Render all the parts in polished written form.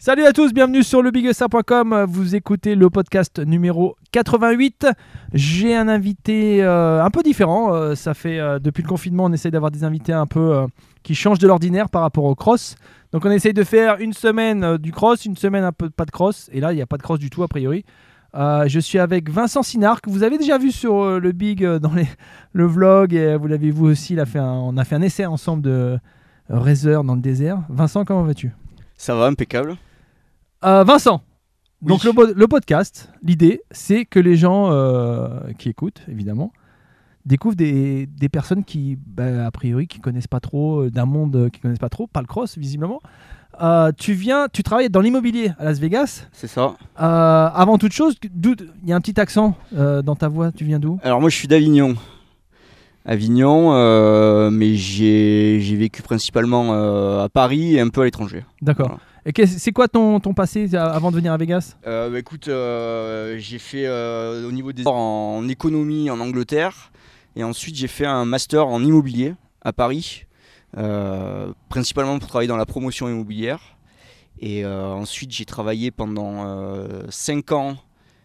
Salut à tous, bienvenue sur lebiguestar.com. Vous écoutez le podcast numéro 88. J'ai un invité un peu différent. Ça fait depuis le confinement, on essaye d'avoir des invités un peu qui changent de l'ordinaire par rapport au cross. Donc on essaye de faire une semaine du cross, une semaine un peu pas de cross. Et là, il n'y a pas de cross du tout a priori. Je suis avec Vincent Sinard, que vous avez déjà vu sur le Big dans le vlog. Et vous l'avez vu aussi, on a fait un essai ensemble de Razer dans le désert. Vincent, comment vas-tu ? Ça va, impeccable. Vincent, Oui. donc le podcast, l'idée, c'est que les gens qui écoutent, évidemment, découvrent des personnes qui, a priori, qui connaissent pas trop, d'un monde qui connaissent pas trop, pas le cross, visiblement. Tu travailles dans l'immobilier à Las Vegas. C'est ça. Avant toute chose, il y a un petit accent dans ta voix, tu viens d'où ? Alors moi je suis d'Avignon. Mais j'ai vécu principalement à Paris et un peu à l'étranger. D'accord. Voilà. Et c'est quoi ton passé avant de venir à Vegas ? Écoute, j'ai fait au niveau des en économie en Angleterre et ensuite j'ai fait un master en immobilier à Paris, principalement pour travailler dans la promotion immobilière. Et ensuite j'ai travaillé pendant 5 ans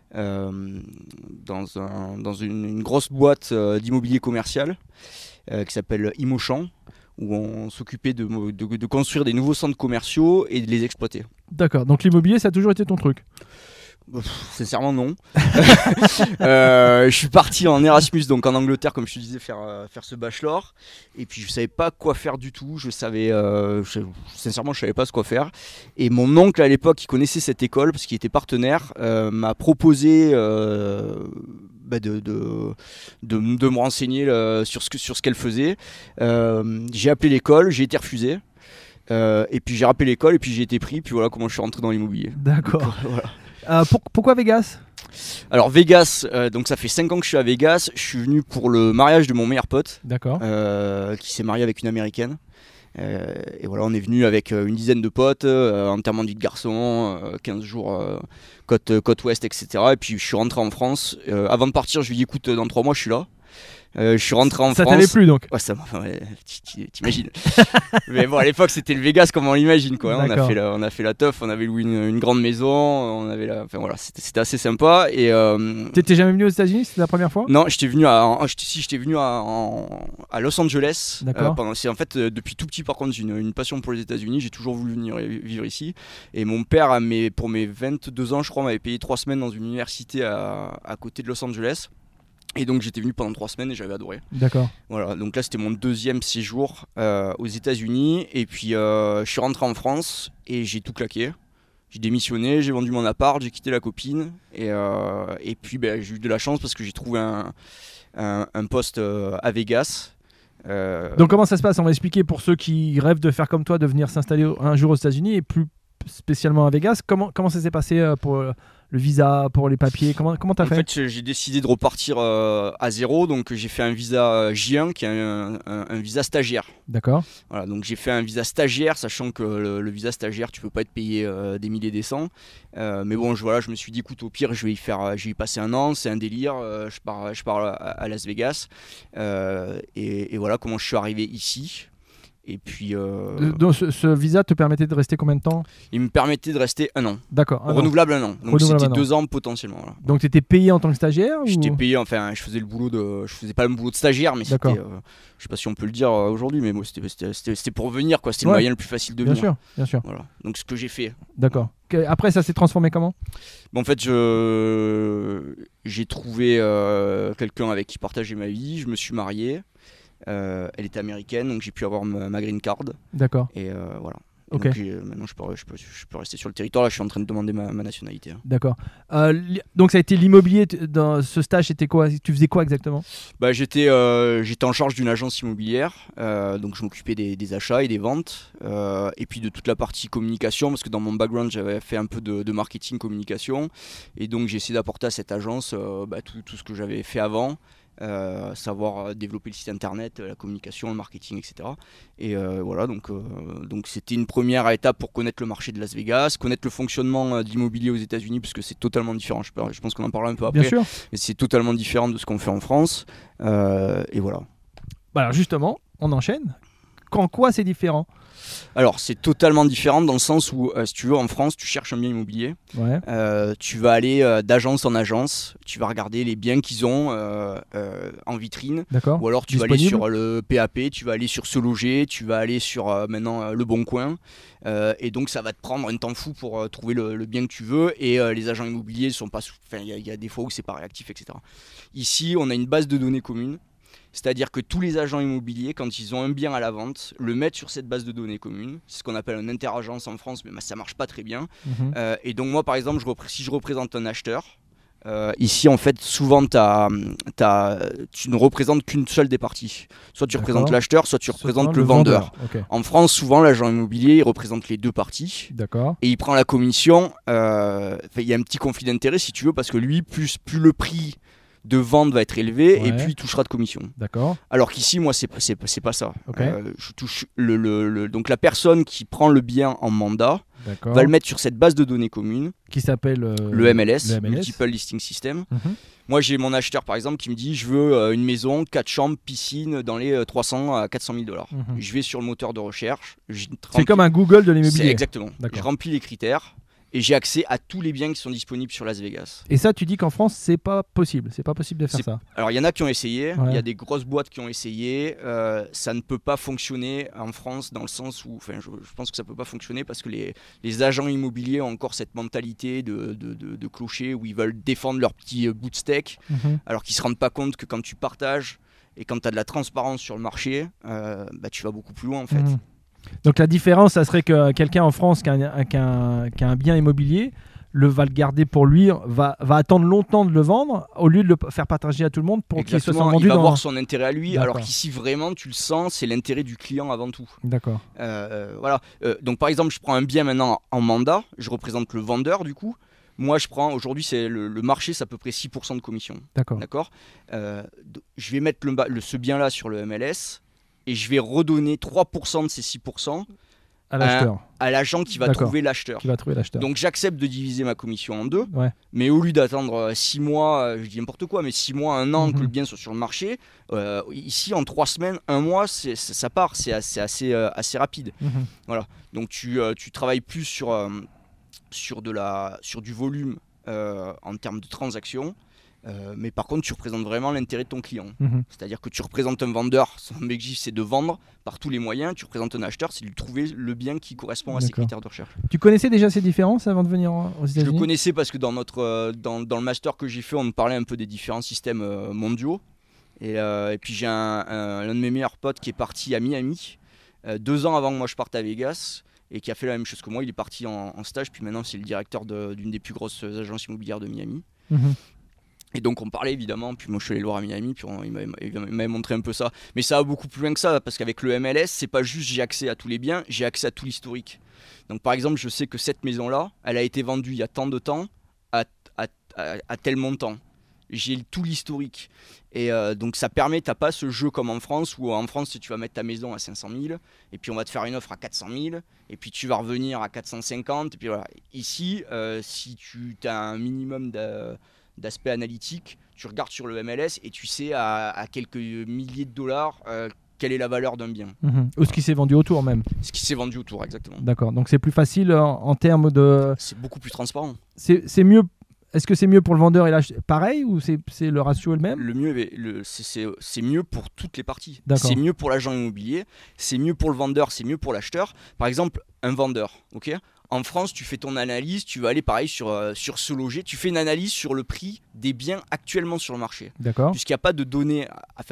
dans une grosse boîte d'immobilier commercial qui s'appelle Immochamp, où on s'occupait de construire des nouveaux centres commerciaux et de les exploiter. D'accord, donc l'immobilier, ça a toujours été ton truc ? Sincèrement non. Je suis parti en Erasmus, donc en Angleterre, comme je te disais, faire ce bachelor. Et puis je savais pas quoi faire du tout. Sincèrement, je savais pas ce quoi faire. Et mon oncle à l'époque, qui connaissait cette école parce qu'il était partenaire, m'a proposé de me renseigner sur ce qu'elle faisait. J'ai appelé l'école, j'ai été refusé. Et puis j'ai rappelé l'école et puis j'ai été pris. Puis voilà comment je suis rentré dans l'immobilier. D'accord. Voilà. Pourquoi Vegas ? Alors Vegas, donc ça fait 5 ans que je suis à Vegas. Je suis venu pour le mariage de mon meilleur pote, D'accord. qui s'est marié avec une américaine. Et voilà, on est venu avec une dizaine de potes, enterrement de vie de garçon, 15 jours côte ouest, etc. Et puis je suis rentré en France. Avant de partir, je lui ai dit écoute, dans 3 mois je suis là. Je suis rentré en France. Ça t'avait plu donc ? Ouais, t'imagines. Mais bon, à l'époque c'était le Vegas comme on l'imagine quoi. On a fait la teuf, on avait loué une grande maison, c'était assez sympa. Et t'étais jamais venu aux États-Unis ? C'était la première fois ? non, j'étais venu à Los Angeles. D'accord. Depuis tout petit, par contre, j'ai une passion pour les États-Unis. J'ai toujours voulu venir vivre ici. Et mon père, pour mes 22 ans, je crois, m'avait payé 3 semaines dans une université à côté de Los Angeles. Et donc j'étais venu pendant 3 semaines et j'avais adoré. D'accord. Voilà, donc là c'était mon 2e séjour aux États-Unis. Et puis je suis rentré en France et j'ai tout claqué. J'ai démissionné, j'ai vendu mon appart, j'ai quitté la copine. Et puis j'ai eu de la chance parce que j'ai trouvé un poste à Vegas. Donc comment ça se passe ? On va expliquer pour ceux qui rêvent de faire comme toi, de venir s'installer un jour aux États-Unis et plus spécialement à Vegas. Comment ça s'est passé pour le visa, pour les papiers ? Comment t'as fait ? En fait, j'ai décidé de repartir à zéro, donc j'ai fait un visa J1 qui est un visa stagiaire. D'accord. Voilà, donc j'ai fait un visa stagiaire, sachant que le visa stagiaire, tu peux pas être payé des milliers des cents. Mais bon, je me suis dit, écoute, au pire, je vais y passer 1 an, c'est un délire. Je pars à Las Vegas. Et voilà comment je suis arrivé ici. Et puis, Donc ce visa te permettait de rester combien de temps ? il me permettait de rester 1 an. D'accord. Renouvelable 1 an. Donc Renouvelable c'était 1 an. 2 ans potentiellement. Voilà. Donc tu étais payé en tant que stagiaire ? J'étais ou... payé, je faisais je faisais pas le boulot de stagiaire, mais D'accord. c'était, je sais pas si on peut le dire aujourd'hui, mais moi c'était pour venir quoi. C'était Ouais. le moyen le plus facile de Bien venir. sûr, bien sûr. Voilà. Donc ce que j'ai fait. D'accord. Après, ça s'est transformé comment ? En fait, j'ai trouvé quelqu'un avec qui partager ma vie. Je me suis marié. Elle était américaine, donc j'ai pu avoir ma green card. D'accord. Et voilà. Et Ok. donc, maintenant, je peux rester sur le territoire. Là, je suis en train de demander ma nationalité. D'accord. Donc ça a été l'immobilier dans ce stage, c'était quoi ? Tu faisais quoi exactement ? J'étais en charge d'une agence immobilière, donc je m'occupais des achats et des ventes, et puis de toute la partie communication, parce que dans mon background j'avais fait un peu de marketing communication, et donc j'ai essayé d'apporter à cette agence tout ce que j'avais fait avant. Savoir développer le site internet, la communication, le marketing, etc. Et voilà, donc c'était une première étape pour connaître le marché de Las Vegas, connaître le fonctionnement de l'immobilier aux États-Unis, puisque c'est totalement différent. Je pense qu'on en parlera un peu après. Bien sûr. Mais c'est totalement différent de ce qu'on fait en France. Et voilà. Alors justement, on enchaîne. En quoi c'est différent? Alors, c'est totalement différent dans le sens où, si tu veux, en France, tu cherches un bien immobilier, Ouais. tu vas aller d'agence en agence, tu vas regarder les biens qu'ils ont en vitrine, D'accord. ou alors tu vas aller Disponible? sur le PAP, tu vas aller sur Se Loger, tu vas aller sur maintenant Le Bon Coin, et donc ça va te prendre un temps fou pour trouver le bien que tu veux, et les agents immobiliers sont pas, il y a des fois où c'est pas réactif, etc. Ici, on a une base de données commune. C'est-à-dire que tous les agents immobiliers, quand ils ont un bien à la vente, le mettent sur cette base de données commune. C'est ce qu'on appelle un interagence en France, mais ça marche pas très bien. Mhm. Et donc moi, par exemple, si je représente un acheteur, ici, en fait, souvent, tu ne représentes qu'une seule des parties. Soit tu représentes D'accord. l'acheteur, soit tu représentes Soit le vendeur. Ok. En France, souvent, l'agent immobilier, il représente les deux parties. D'accord. Et il prend la commission. Il y a un petit conflit d'intérêt, si tu veux, parce que lui, plus le prix de vente va être élevé, Ouais. et puis il touchera de commission. D'accord. Alors qu'ici, moi, c'est pas ça. Ok. Je touche donc la personne qui prend le bien en mandat D'accord. va le mettre sur cette base de données commune, Qui s'appelle le MLS, le MLS. Multiple Listing System. Mhm. Moi, j'ai mon acheteur, par exemple, qui me dit, je veux une maison, 4 chambres, piscine, dans les 300 à 400 000 $. Mhm. Je vais sur le moteur de recherche. C'est comme un Google de l'immobilier. Exactement. D'accord. Je remplis les critères et j'ai accès à tous les biens qui sont disponibles sur Las Vegas. Et ça, tu dis qu'en France, c'est pas possible. C'est pas possible de faire ça. Alors, il y en a qui ont essayé, Ouais. il y a des grosses boîtes qui ont essayé. Ça ne peut pas fonctionner en France dans le sens où, je pense que ça ne peut pas fonctionner parce que les agents immobiliers ont encore cette mentalité de clocher où ils veulent défendre leur petit bout de steak, Mhm. alors qu'ils ne se rendent pas compte que quand tu partages et quand tu as de la transparence sur le marché, tu vas beaucoup plus loin en fait. Mhm. Donc la différence, ça serait que quelqu'un en France qui a un bien immobilier va le garder pour lui, va attendre longtemps de le vendre au lieu de le faire partager à tout le monde pour qu'il se sente Exactement, vendu il va dans... voir son intérêt à lui, alors D'accord. qu'ici vraiment tu le sens, c'est l'intérêt du client avant tout. D'accord. Voilà. Donc par exemple, je prends un bien maintenant en mandat, je représente le vendeur du coup. Moi, je prends aujourd'hui, c'est le marché, c'est à peu près 6% de commission. D'accord. D'accord. Je vais mettre ce bien-là sur le MLS et je vais redonner 3% de ces 6% À l'acheteur. à l'agent qui va D'accord. trouver l'acheteur. Qui va trouver l'acheteur. Donc j'accepte de diviser ma commission en deux, Ouais. mais au lieu d'attendre 6 mois, je dis n'importe quoi, mais 6 mois, 1 an que le bien soit sur le marché, ici en 3 semaines, 1 mois, ça part, c'est assez rapide. Mhm. Donc tu travailles plus sur du volume en termes de transactions, mais par contre tu représentes vraiment l'intérêt de ton client. Mhm. C'est-à-dire que tu représentes un vendeur, son objectif c'est de vendre par tous les moyens, tu représentes un acheteur, c'est de lui trouver le bien qui correspond à ses D'accord. critères de recherche. Tu connaissais déjà ces différences avant de venir aux Je États-Unis? le connaissais parce que dans le master que j'ai fait, on me parlait un peu des différents systèmes mondiaux. Et puis j'ai l'un de mes meilleurs potes qui est parti à Miami 2 ans avant que moi je parte à Vegas et qui a fait la même chose que moi. Il est parti en stage, puis maintenant c'est le directeur d'une des plus grosses agences immobilières de Miami. Mhm. Et donc on parlait évidemment, puis moi je suis allé le voir à Miami, puis il m'avait montré un peu ça. Mais ça va beaucoup plus loin que ça, parce qu'avec le MLS, c'est pas juste j'ai accès à tous les biens, j'ai accès à tout l'historique. Donc par exemple, je sais que cette maison-là, elle a été vendue il y a tant de temps, à tel montant. J'ai tout l'historique. Et donc ça permet, t'as pas ce jeu comme en France, où en France tu vas mettre ta maison à 500 000, et puis on va te faire une offre à 400 000, et puis tu vas revenir à 450, et puis voilà. Ici, si tu as un minimum d'aspect analytique, tu regardes sur le MLS et tu sais à quelques milliers de dollars quelle est la valeur d'un bien. Mhm. Ou ce qui s'est vendu autour même. Ce qui s'est vendu autour, exactement. D'accord. Donc c'est plus facile en termes de... C'est beaucoup plus transparent. C'est mieux... Est-ce que c'est mieux pour le vendeur et l'acheteur pareil ou c'est le ratio est le même? Le mieux, c'est mieux pour toutes les parties. D'accord. C'est mieux pour l'agent immobilier, c'est mieux pour le vendeur, c'est mieux pour l'acheteur. Par exemple, un vendeur, ok ? En France, tu fais ton analyse, tu vas aller pareil sur Se Loger, tu fais une analyse sur le prix des biens actuellement sur le marché. D'accord. Puisqu'il n'y a pas de données,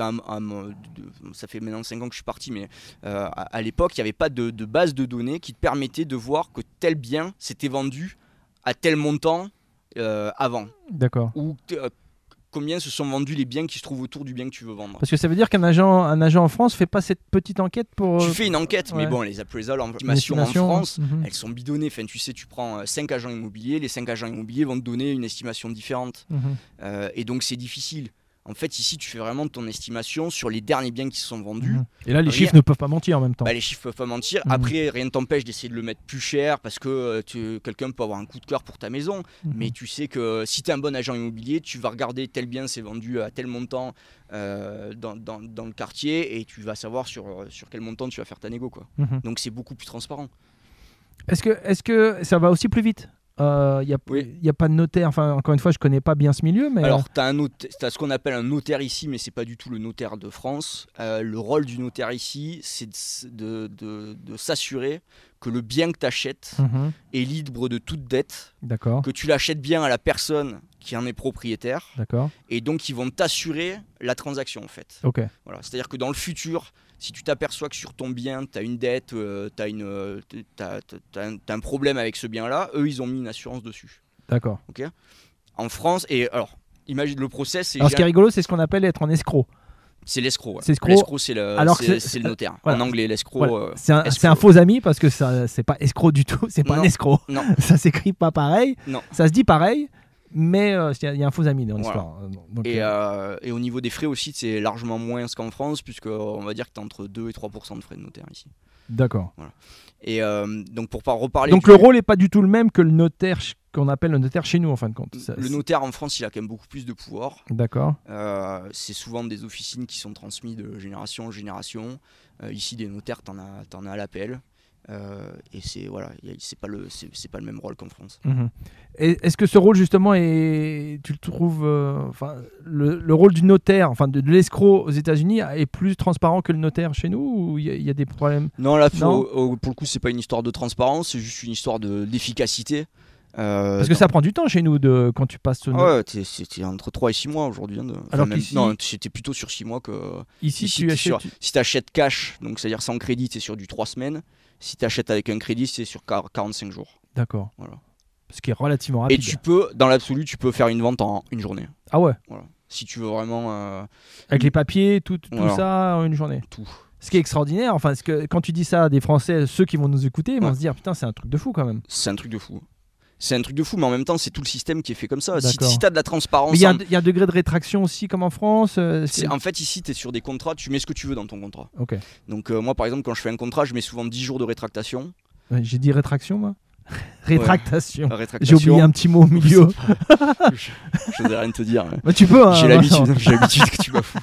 ça fait maintenant 5 ans que je suis parti, mais à l'époque, il n'y avait pas de base de données qui te permettait de voir que tel bien s'était vendu à tel montant avant. D'accord. Ou combien se sont vendus les biens qui se trouvent autour du bien que tu veux vendre. Parce que ça veut dire qu'un agent en France fait pas cette petite enquête pour... Tu fais une enquête, mais ouais. bon, les appraisals en estimation en France, mhm. elles sont bidonnées. Enfin, tu sais, tu prends 5 agents immobiliers, les 5 agents immobiliers vont te donner une estimation différente. Mhm. Et donc, c'est difficile. En fait, ici, tu fais vraiment ton estimation sur les derniers biens qui se sont vendus. Et là, les chiffres ne peuvent pas mentir en même temps. Les chiffres peuvent pas mentir. Après, rien ne t'empêche d'essayer de le mettre plus cher parce que quelqu'un peut avoir un coup de cœur pour ta maison. Mais tu sais que si tu es un bon agent immobilier, tu vas regarder tel bien s'est vendu à tel montant dans le quartier et tu vas savoir sur quel montant tu vas faire ta négo, quoi. Donc c'est beaucoup plus transparent. Est-ce que ça va aussi plus vite? Y a pas de notaire, enfin encore une fois je connais pas bien ce milieu, mais alors t'as ce qu'on appelle un notaire ici, mais c'est pas du tout le notaire de France. Le rôle du notaire ici, c'est de s'assurer que le bien que tu achètes est libre de toute dette, que tu l'achètes bien à la personne qui en est propriétaire, et donc ils vont t'assurer la transaction en fait. Voilà. C'est-à-dire que dans le futur, si tu t'aperçois que sur ton bien, tu as une dette, t'as un problème avec ce bien-là, eux, ils ont mis une assurance dessus. D'accord. Okay. En France, et alors, imagine le process. Alors, ce qui est rigolo, c'est ce qu'on appelle être un escroc. C'est l'escroc. Ouais. L'escroc, c'est le notaire. Voilà. En anglais, l'escroc. Voilà. C'est un faux ami parce que ça, c'est pas escroc du tout. C'est pas un escroc. Non. Ça s'écrit pas pareil. Non. Ça se dit pareil. Mais il y a un faux ami dans l'histoire. Donc, et au niveau des frais aussi, c'est largement moins qu'en France, puisqu'on va dire que tu as entre 2 et 3% de frais de notaire ici. D'accord. Voilà. Et donc pour pas reparler. Donc le rôle n'est pas du tout le même que le notaire qu'on appelle le notaire chez nous en fin de compte. Le notaire en France, il a quand même beaucoup plus de pouvoir. D'accord. C'est souvent des officines qui sont transmises de génération en génération. Ici, des notaires, t'en as à l'appel. Et c'est pas le même rôle qu'en France. Et est-ce que ce rôle justement tu le trouves le rôle du notaire, enfin de l'escroc aux États-Unis est plus transparent que le notaire chez nous, ou il y a des problèmes? Non, là pour le coup c'est pas une histoire de transparence, c'est juste une histoire d'efficacité. Parce que ça prend du temps chez nous quand tu passes ce c'était entre 3 et 6 mois aujourd'hui. Non, c'était plutôt sur 6 mois que. Ici si tu achètes cash, donc c'est-à-dire sans crédit, c'est sur du 3 semaines. Si tu achètes avec un crédit, c'est sur 45 jours. D'accord. Voilà. Ce qui est relativement rapide. Et dans l'absolu, tu peux faire une vente en une journée. Ah ouais. Voilà. Si tu veux vraiment. Avec les papiers, tout ça en une journée. Tout. Ce qui est extraordinaire, enfin, parce que quand tu dis ça à des Français, ceux qui vont nous écouter, ils vont se dire putain, c'est un truc de fou quand même. C'est un truc de fou. Mais en même temps, c'est tout le système qui est fait comme ça. Si tu as de la transparence. Mais il y a un degré de rétraction aussi, comme en France. En fait, ici, tu es sur des contrats, tu mets ce que tu veux dans ton contrat. Donc, moi, par exemple, quand je fais un contrat, je mets souvent 10 jours de rétractation. J'ai dit rétraction, moi. Rétractation. Rétractation. J'ai oublié un petit mot au milieu. Je n'osais rien te dire. Mais tu peux. J'ai l'habitude que tu m'as fou.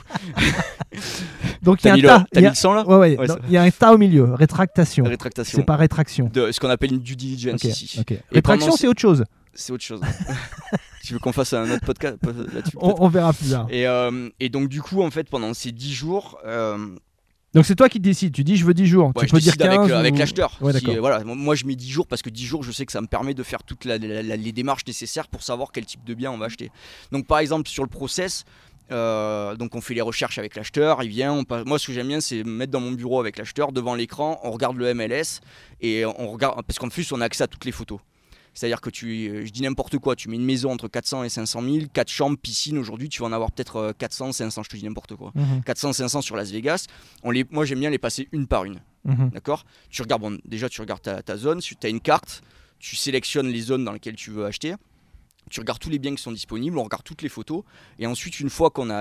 Donc il y a un tas. T'as mis le sang là? Ouais. Il y a un tas au milieu. Rétractation. Rétractation. C'est pas rétraction. Ce qu'on appelle une due diligence ici. Rétraction, c'est autre chose. C'est autre chose. Tu veux qu'on fasse un autre podcast là-dessus? On verra plus tard. Et donc du coup, en fait, pendant ces 10 jours. Donc c'est toi qui décides, tu dis je veux 10 jours, tu peux dire 15 avec l'acheteur. Ouais, voilà. Moi je mets 10 jours parce que 10 jours je sais que ça me permet de faire toutes les démarches nécessaires pour savoir quel type de bien on va acheter. Donc par exemple sur le process, donc on fait les recherches avec l'acheteur, il vient, moi ce que j'aime bien c'est me mettre dans mon bureau avec l'acheteur, devant l'écran, on regarde le MLS et on regarde, parce qu'en plus on a accès à toutes les photos. C'est-à-dire que je dis n'importe quoi, tu mets une maison entre 400 et 500 000, 4 chambres, piscine, aujourd'hui tu vas en avoir peut-être 400, 500, je te dis n'importe quoi. 400, 500 sur Las Vegas, moi j'aime bien les passer une par une. D'accord ? Tu regardes, déjà tu regardes ta zone, tu as une carte, tu sélectionnes les zones dans lesquelles tu veux acheter, tu regardes tous les biens qui sont disponibles, on regarde toutes les photos, et ensuite une fois qu'on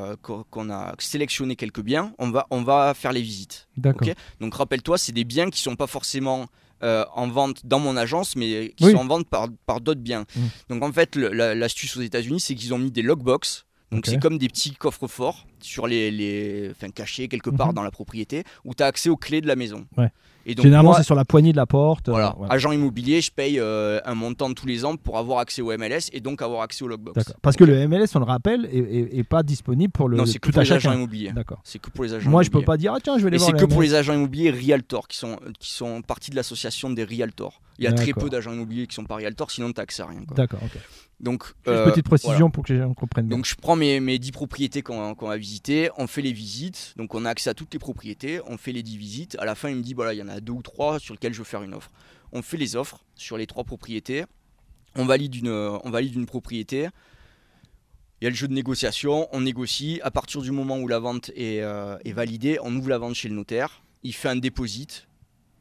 a sélectionné quelques biens, on va faire les visites. D'accord. Okay ? Donc rappelle-toi, c'est des biens qui ne sont pas forcément en vente dans mon agence, mais qui sont en vente par d'autres biens. Donc en fait, l'astuce aux États-Unis, c'est qu'ils ont mis des lockbox. Donc c'est comme des petits coffres-forts sur cachés quelque part dans la propriété, où tu as accès aux clés de la maison. Et donc, généralement, c'est sur la poignée de la porte. Voilà. Agent immobilier, je paye un montant tous les ans pour avoir accès au MLS et donc avoir accès au lockbox. D'accord. Parce que le MLS, on le rappelle, est pas disponible pour le. Non, c'est que pour les agents immobiliers. D'accord. C'est que pour les agents. Moi, je peux pas dire tiens, je vais les voir. Et c'est que pour les agents immobiliers Realtor qui sont partie de l'association des Realtors. Il y a très peu d'agents immobiliers qui sont pas Realtor, sinon tu n'as accès à rien. D'accord. Ok. Donc, petite précision pour que les gens comprennent bien. Donc je prends mes 10 propriétés qu'on va visiter, on fait les visites, donc on a accès à toutes les propriétés, on fait les 10 visites, à la fin il me dit voilà il y en a 2 ou 3 sur lesquelles je veux faire une offre. On fait les offres sur les 3 propriétés, on valide une propriété, il y a le jeu de négociation, on négocie, à partir du moment où la vente est validée, on ouvre la vente chez le notaire, il fait un déposit.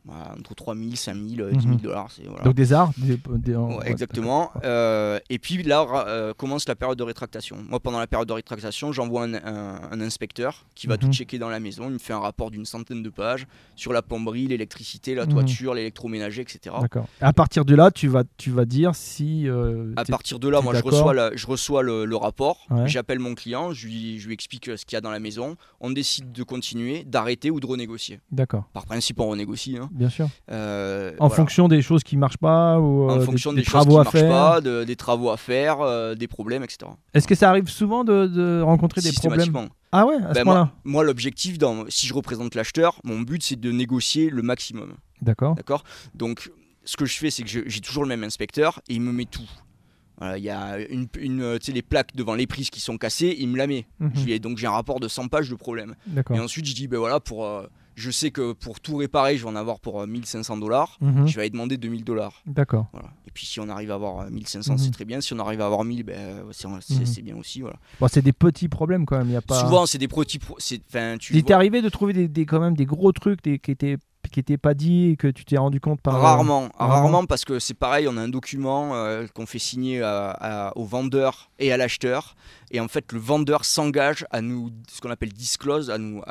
Voilà, entre 3 000, 5 000, 10 000 $. Voilà. Donc des arts Ouais, exactement. Et puis là commence la période de rétractation. Moi, pendant la période de rétractation, j'envoie un inspecteur qui va tout checker dans la maison. Il me fait un rapport d'une centaine de pages sur la plomberie, l'électricité, la toiture, l'électroménager, etc. D'accord. À partir de là, tu vas dire si... à partir de là, moi, je reçois le rapport. Ouais. J'appelle mon client, je lui explique ce qu'il y a dans la maison. On décide de continuer, d'arrêter ou de renégocier. D'accord. Par principe, on renégocie. Hein. Bien sûr. En fonction des choses qui ne marchent pas ou en fonction des travaux à faire, des travaux à faire, des problèmes, etc. Est-ce que ça arrive souvent de rencontrer des problèmes? Ah ouais, à ce point-là. Moi, l'objectif, si je représente l'acheteur, mon but, c'est de négocier le maximum. D'accord. Donc, ce que je fais, c'est que j'ai toujours le même inspecteur et il me met tout. Voilà, il y a les plaques devant les prises qui sont cassées, il me la met. Donc j'ai un rapport de 100 pages de problème. Et ensuite je dis je sais que pour tout réparer je vais en avoir pour 1 500 $. Je vais aller demander 2 000 $. D'accord. Voilà. Et puis si on arrive à avoir 1 500 c'est très bien. Si on arrive à avoir 1 000 c'est bien aussi. Voilà. Bon, c'est des petits problèmes quand même. Y a pas... Souvent c'est des petits il t'est arrivé de trouver quand même des gros trucs qui n'étaient pas dit et que tu t'es rendu compte par... Rarement parce que c'est pareil, on a un document qu'on fait signer au vendeur et à l'acheteur et en fait le vendeur s'engage à nous, ce qu'on appelle disclose, à nous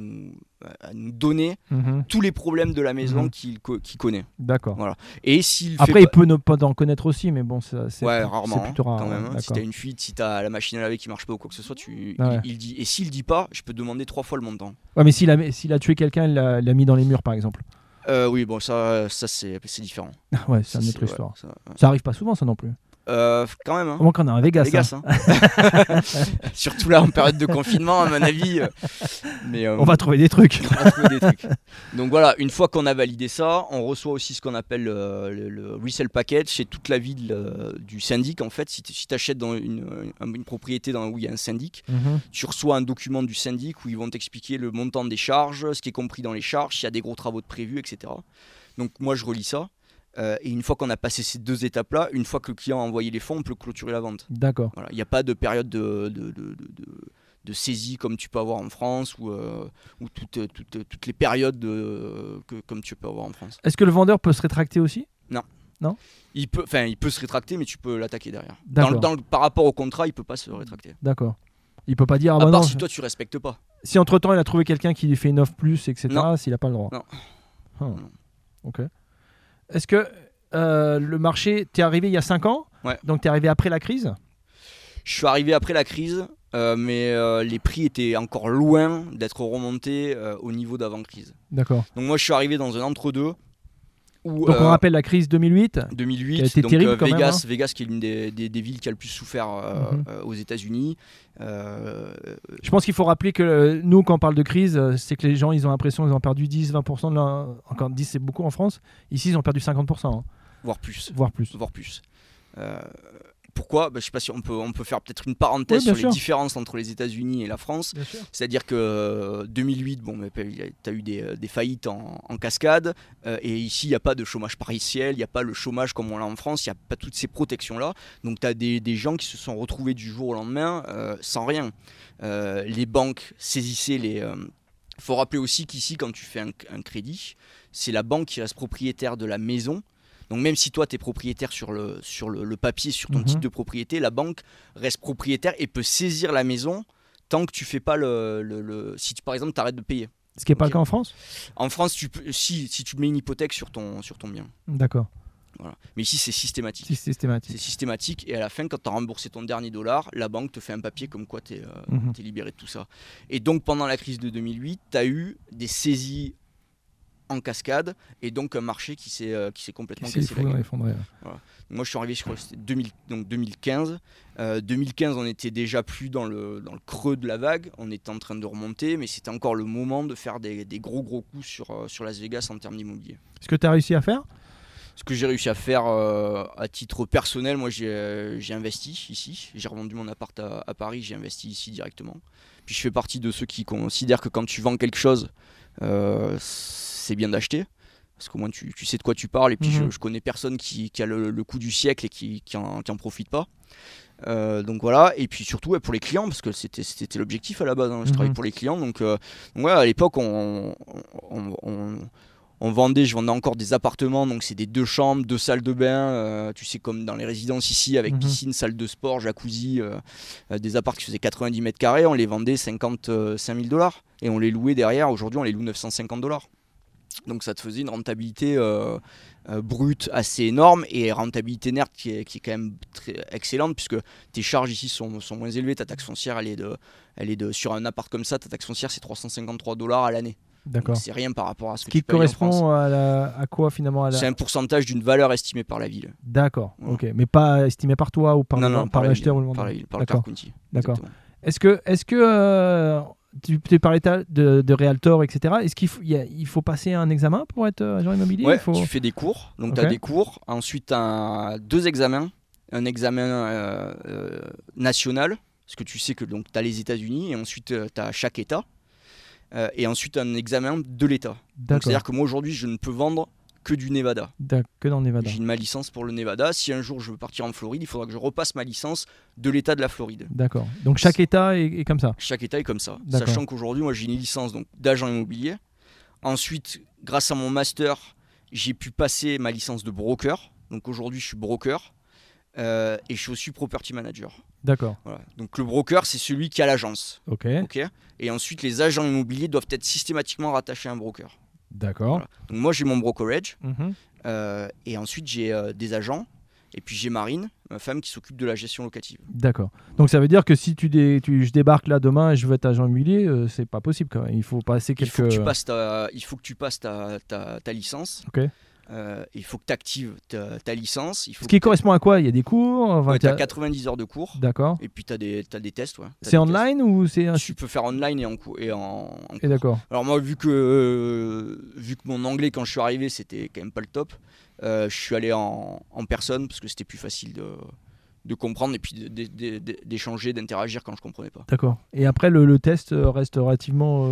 donner tous les problèmes de la maison qu'il connaît. D'accord. Voilà. Et après il peut ne pas en connaître aussi, mais bon c'est rarement, c'est plutôt rare quand même. Si t'as une fuite, si t'as la machine à laver qui marche pas ou quoi que ce soit, il dit. Et s'il dit pas, je peux demander 3 fois le montant. Ouais, mais s'il a tué quelqu'un, il l'a mis dans les murs par exemple. Oui, bon ça c'est différent. Ouais, c'est une autre histoire. Ça arrive pas souvent ça non plus. Quand même. Comment qu'on est à Vegas hein. Surtout là en période de confinement à mon avis. Mais, on va trouver des trucs. Donc voilà, une fois qu'on a validé ça, on reçoit aussi ce qu'on appelle le resale package. C'est toute la vie du syndic en fait. Si tu achètes dans une propriété où il y a un syndic, tu reçois un document du syndic où ils vont t'expliquer le montant des charges, ce qui est compris dans les charges, s'il y a des gros travaux de prévus, etc. Donc moi je relis ça. Et une fois qu'on a passé ces 2 étapes-là, une fois que le client a envoyé les fonds, on peut clôturer la vente. D'accord. Voilà. Il n'y a pas de période de saisie comme tu peux avoir en France ou toutes les périodes comme tu peux avoir en France. Est-ce que le vendeur peut se rétracter aussi ? Non. Il peut se rétracter, mais tu peux l'attaquer derrière. Par rapport au contrat, il ne peut pas se rétracter. D'accord. Il peut pas dire... à part si toi tu respectes pas. Si entre-temps il a trouvé quelqu'un qui lui fait une offre plus, etc., s'il n'a pas le droit. Non. Ok. Est-ce que le marché, t'es arrivé il y a 5 ans ? Ouais. Donc t'es arrivé après la crise ? Je suis arrivé après la crise, mais les prix étaient encore loin d'être remontés au niveau d'avant-crise. D'accord. Donc moi je suis arrivé dans un entre-deux. Donc on rappelle la crise 2008 qui a été terrible quand même, hein. Vegas qui est l'une des villes qui a le plus souffert aux États-Unis. Je pense qu'il faut rappeler que nous quand on parle de crise, c'est que les gens ils ont l'impression qu'ils ont perdu 10-20% de leur... Encore 10 c'est beaucoup en France. Ici ils ont perdu 50%. Hein. Voire plus. Pourquoi ? Je ne sais pas si on peut faire peut-être une parenthèse sur les différences entre les États-Unis et la France. C'est-à-dire que 2008, tu as eu des faillites en cascade. Et ici, il n'y a pas de chômage partiel, il n'y a pas le chômage comme on l'a en France, il n'y a pas toutes ces protections-là. Donc tu as des gens qui se sont retrouvés du jour au lendemain sans rien. Les banques saisissaient les... Il faut rappeler aussi qu'ici, quand tu fais un crédit, c'est la banque qui reste propriétaire de la maison. Donc même si toi tu es propriétaire sur le papier, sur ton titre de propriété, la banque reste propriétaire et peut saisir la maison tant que tu fais pas si par exemple tu arrêtes de payer. Ce qui n'est pas le cas en France ? En France, si tu mets une hypothèque sur ton bien. D'accord. Voilà. Mais ici c'est systématique. C'est systématique et à la fin quand tu as remboursé ton dernier $, la banque te fait un papier comme quoi tu es libéré de tout ça. Et donc pendant la crise de 2008, tu as eu des saisies en cascade et donc un marché qui s'est complètement cassé la gueule. Voilà. Moi je suis arrivé, je crois que c'était 2015. 2015 on était déjà plus dans le creux de la vague, on était en train de remonter, mais c'était encore le moment de faire des gros coups sur Las Vegas en termes d'immobilier. Ce que tu as réussi à faire ? Ce que j'ai réussi à faire à titre personnel, moi j'ai investi ici, j'ai revendu mon appart à Paris, j'ai investi ici directement. Puis je fais partie de ceux qui considèrent que quand tu vends quelque chose, c'est bien d'acheter parce qu'au moins tu sais de quoi tu parles et puis je connais personne qui a le coup du siècle et qui en profite pas. Donc voilà, et puis surtout pour les clients parce que c'était l'objectif à la base, hein. Je travaille pour les clients donc ouais, à l'époque on je vendais encore des appartements, donc c'est des 2 chambres, 2 salles de bain, tu sais, comme dans les résidences ici, avec piscine, salle de sport, jacuzzi, des apparts qui faisaient 90 mètres carrés, on les vendait 55 000 $, et on les louait derrière, aujourd'hui on les loue 950 $. Donc ça te faisait une rentabilité brute assez énorme, et rentabilité nette qui est quand même très excellente, puisque tes charges ici sont moins élevées. Ta taxe foncière, elle est de sur un appart comme ça, ta taxe foncière c'est 353 $ à l'année. D'accord. Donc c'est rien par rapport à ce que qui tu payes en France. correspond à quoi finalement C'est un pourcentage d'une valeur estimée par la ville. D'accord, Voilà. ok. Mais pas estimé par toi ou par l'acheteur ou le vendeur. Par la ville, par le Car County. D'accord. Exactement. Est-ce que tu parlais de Realtor, etc. Est-ce qu'il faut passer un examen pour être agent immobilier? Ouais, tu fais des cours. Donc, tu as Ok. des cours. Ensuite, tu as 2 examens. Un examen national, parce que tu sais que tu as les États-Unis, et ensuite, tu as chaque État. Et ensuite, un examen de l'État. Donc, c'est-à-dire que moi, aujourd'hui, je ne peux vendre que du Nevada. Que dans le Nevada. J'ai ma licence pour le Nevada. Si un jour je veux partir en Floride, il faudra que je repasse ma licence de l'État de la Floride. D'accord. Donc chaque État est comme ça. Chaque État est comme ça. D'accord. Sachant qu'aujourd'hui, moi, j'ai une licence donc, d'agent immobilier. Ensuite, grâce à mon master, j'ai pu passer ma licence de broker. Donc aujourd'hui, je suis broker. Et je suis aussi property manager. D'accord. Voilà. Donc le broker, c'est celui qui a l'agence. Ok. Okay. Et ensuite, les agents immobiliers doivent être systématiquement rattachés à un broker. D'accord. Voilà. Donc moi, j'ai mon brokerage. Mhm. Et ensuite, j'ai des agents. Et puis j'ai Marine, ma femme, qui s'occupe de la gestion locative. D'accord. Donc ça veut dire que si je débarque là demain et je veux être agent immobilier, c'est pas possible quand même. Il faut passer quelques... Il faut que tu passes ta licence. Ok. Il faut que tu actives ta licence. Ce qui correspond à quoi? Il y a des cours? Enfin, tu as 90 heures de cours. D'accord. Et puis tu as des tests. Ouais. C'est online ou c'est un... Tu peux faire online et en cours. Et d'accord. Alors moi, vu que mon anglais quand je suis arrivé, c'était quand même pas le top, je suis allé en personne parce que c'était plus facile de comprendre et puis d'échanger, d'interagir quand je comprenais pas. D'accord. Et après, le test reste relativement...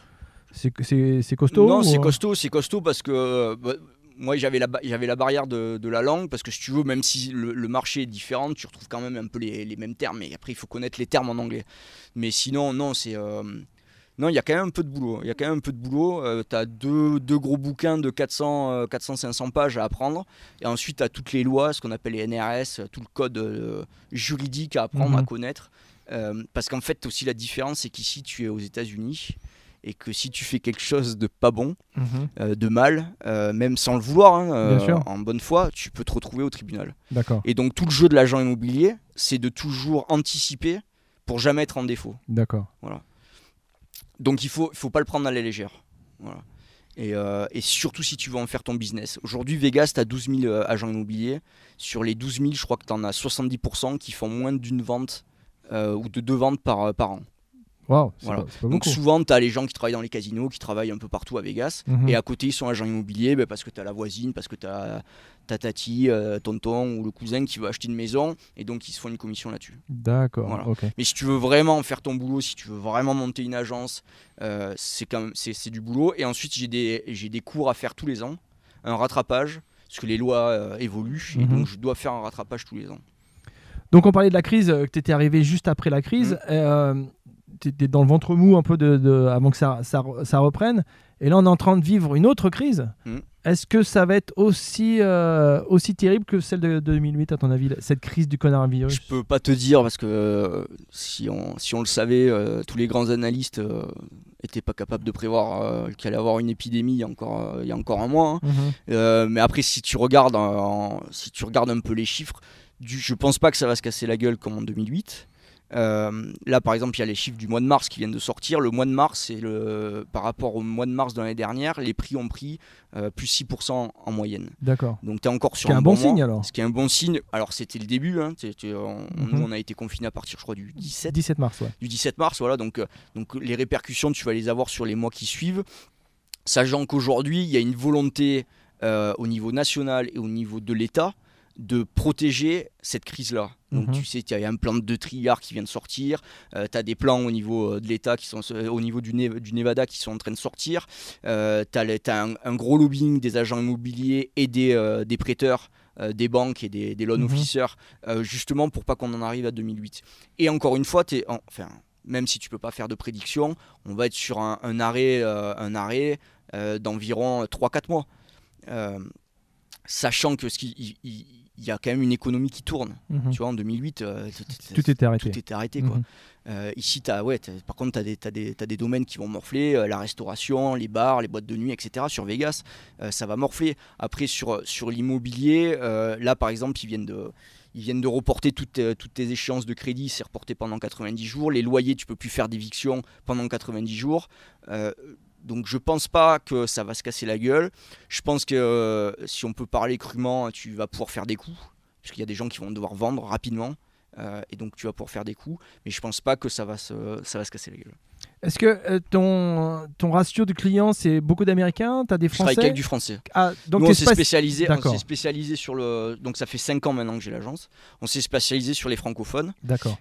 C'est costaud? Non, c'est costaud parce que... moi, j'avais la barrière de la langue, parce que si tu veux, même si le marché est différent, tu retrouves quand même un peu les mêmes termes. Mais après, il faut connaître les termes en anglais. Mais sinon, non, non, il y a quand même un peu de boulot. Tu as deux gros bouquins de 400-500 pages à apprendre. Et ensuite, tu as toutes les lois, ce qu'on appelle les NRS, tout le code juridique à apprendre, à connaître. Parce qu'en fait, aussi la différence, c'est qu'ici, tu es aux États-Unis. Et que si tu fais quelque chose de pas bon, de mal, même sans le vouloir, en bonne foi, tu peux te retrouver au tribunal. D'accord. Et donc tout le jeu de l'agent immobilier, c'est de toujours anticiper pour jamais être en défaut. D'accord. Voilà. Donc il faut pas le prendre à la légère. Voilà. Et surtout si tu veux en faire ton business. Aujourd'hui, Vegas, tu as 12 000 agents immobiliers. Sur les 12 000, je crois que tu en as 70% qui font moins d'une vente ou de 2 ventes par an. Wow, voilà. c'est pas donc beaucoup. souvent tu as les gens qui travaillent dans les casinos, qui travaillent un peu partout à Vegas, et à côté ils sont agents immobiliers parce que tu as la voisine, parce que tu as tati, tonton ou le cousin qui veut acheter une maison, et donc ils se font une commission là-dessus. D'accord, voilà. Okay. Mais si tu veux vraiment faire ton boulot, si tu veux vraiment monter une agence, c'est du boulot. Et ensuite j'ai des cours à faire tous les ans, un rattrapage, parce que les lois évoluent, et donc je dois faire un rattrapage tous les ans. Donc on parlait de la crise, que tu étais arrivé juste après la crise. Tu étais dans le ventre mou un peu avant que ça reprenne. Et là, on est en train de vivre une autre crise. Est-ce que ça va être aussi terrible que celle de 2008, à ton avis, cette crise du coronavirus? Je peux pas te dire, parce que si on le savait, tous les grands analystes n'étaient pas capables de prévoir qu'il allait y avoir une épidémie il y a encore un mois. Mais après, si tu regardes un peu les chiffres, je pense pas que ça va se casser la gueule comme en 2008. Là par exemple il y a les chiffres du mois de mars qui viennent de sortir. Le mois de mars, par rapport au mois de mars de l'année dernière, les prix ont pris plus 6% en moyenne. D'accord. Donc tu es encore sur un bon signe alors. Ce qui est un bon signe. Alors c'était le début, nous on a été confinés à partir je crois du 17 mars. Ouais. Du 17 mars, voilà. Donc les répercussions tu vas les avoir sur les mois qui suivent. Sachant qu'aujourd'hui il y a une volonté au niveau national et au niveau de l'État de protéger cette crise-là. Donc tu sais, il y a un plan de 2 trilliards qui vient de sortir, tu as des plans au niveau de l'État, au niveau du Nevada qui sont en train de sortir, tu as un gros lobbying des agents immobiliers et des prêteurs, des banques et des loan officers, justement pour pas qu'on en arrive à 2008. Et encore une fois, même si tu peux pas faire de prédiction, on va être sur un arrêt d'environ 3-4 mois. Sachant que il y a quand même une économie qui tourne. Tu vois, en 2008, tout était arrêté. Tout était arrêté, quoi. Ici, par contre, tu as des domaines qui vont morfler, la restauration, les bars, les boîtes de nuit, etc. Sur Vegas, ça va morfler. Après, sur l'immobilier, là, par exemple, ils viennent de reporter toutes tes échéances de crédit, c'est reporté pendant 90 jours. Les loyers, tu peux plus faire d'éviction pendant 90 jours. Donc je pense pas que ça va se casser la gueule. Je pense que si on peut parler crûment, tu vas pouvoir faire des coups, parce qu'il y a des gens qui vont devoir vendre rapidement, et donc tu vas pouvoir faire des coups. Mais je pense pas que ça va se casser la gueule. Est-ce que ton ratio de clients, c'est beaucoup d'Américains? Tu as des Français? Je travaille qu'avec du français. Donc nous, on s'est spécialisé sur le... Donc ça fait 5 ans maintenant que j'ai l'agence. On s'est spécialisé sur les francophones. D'accord.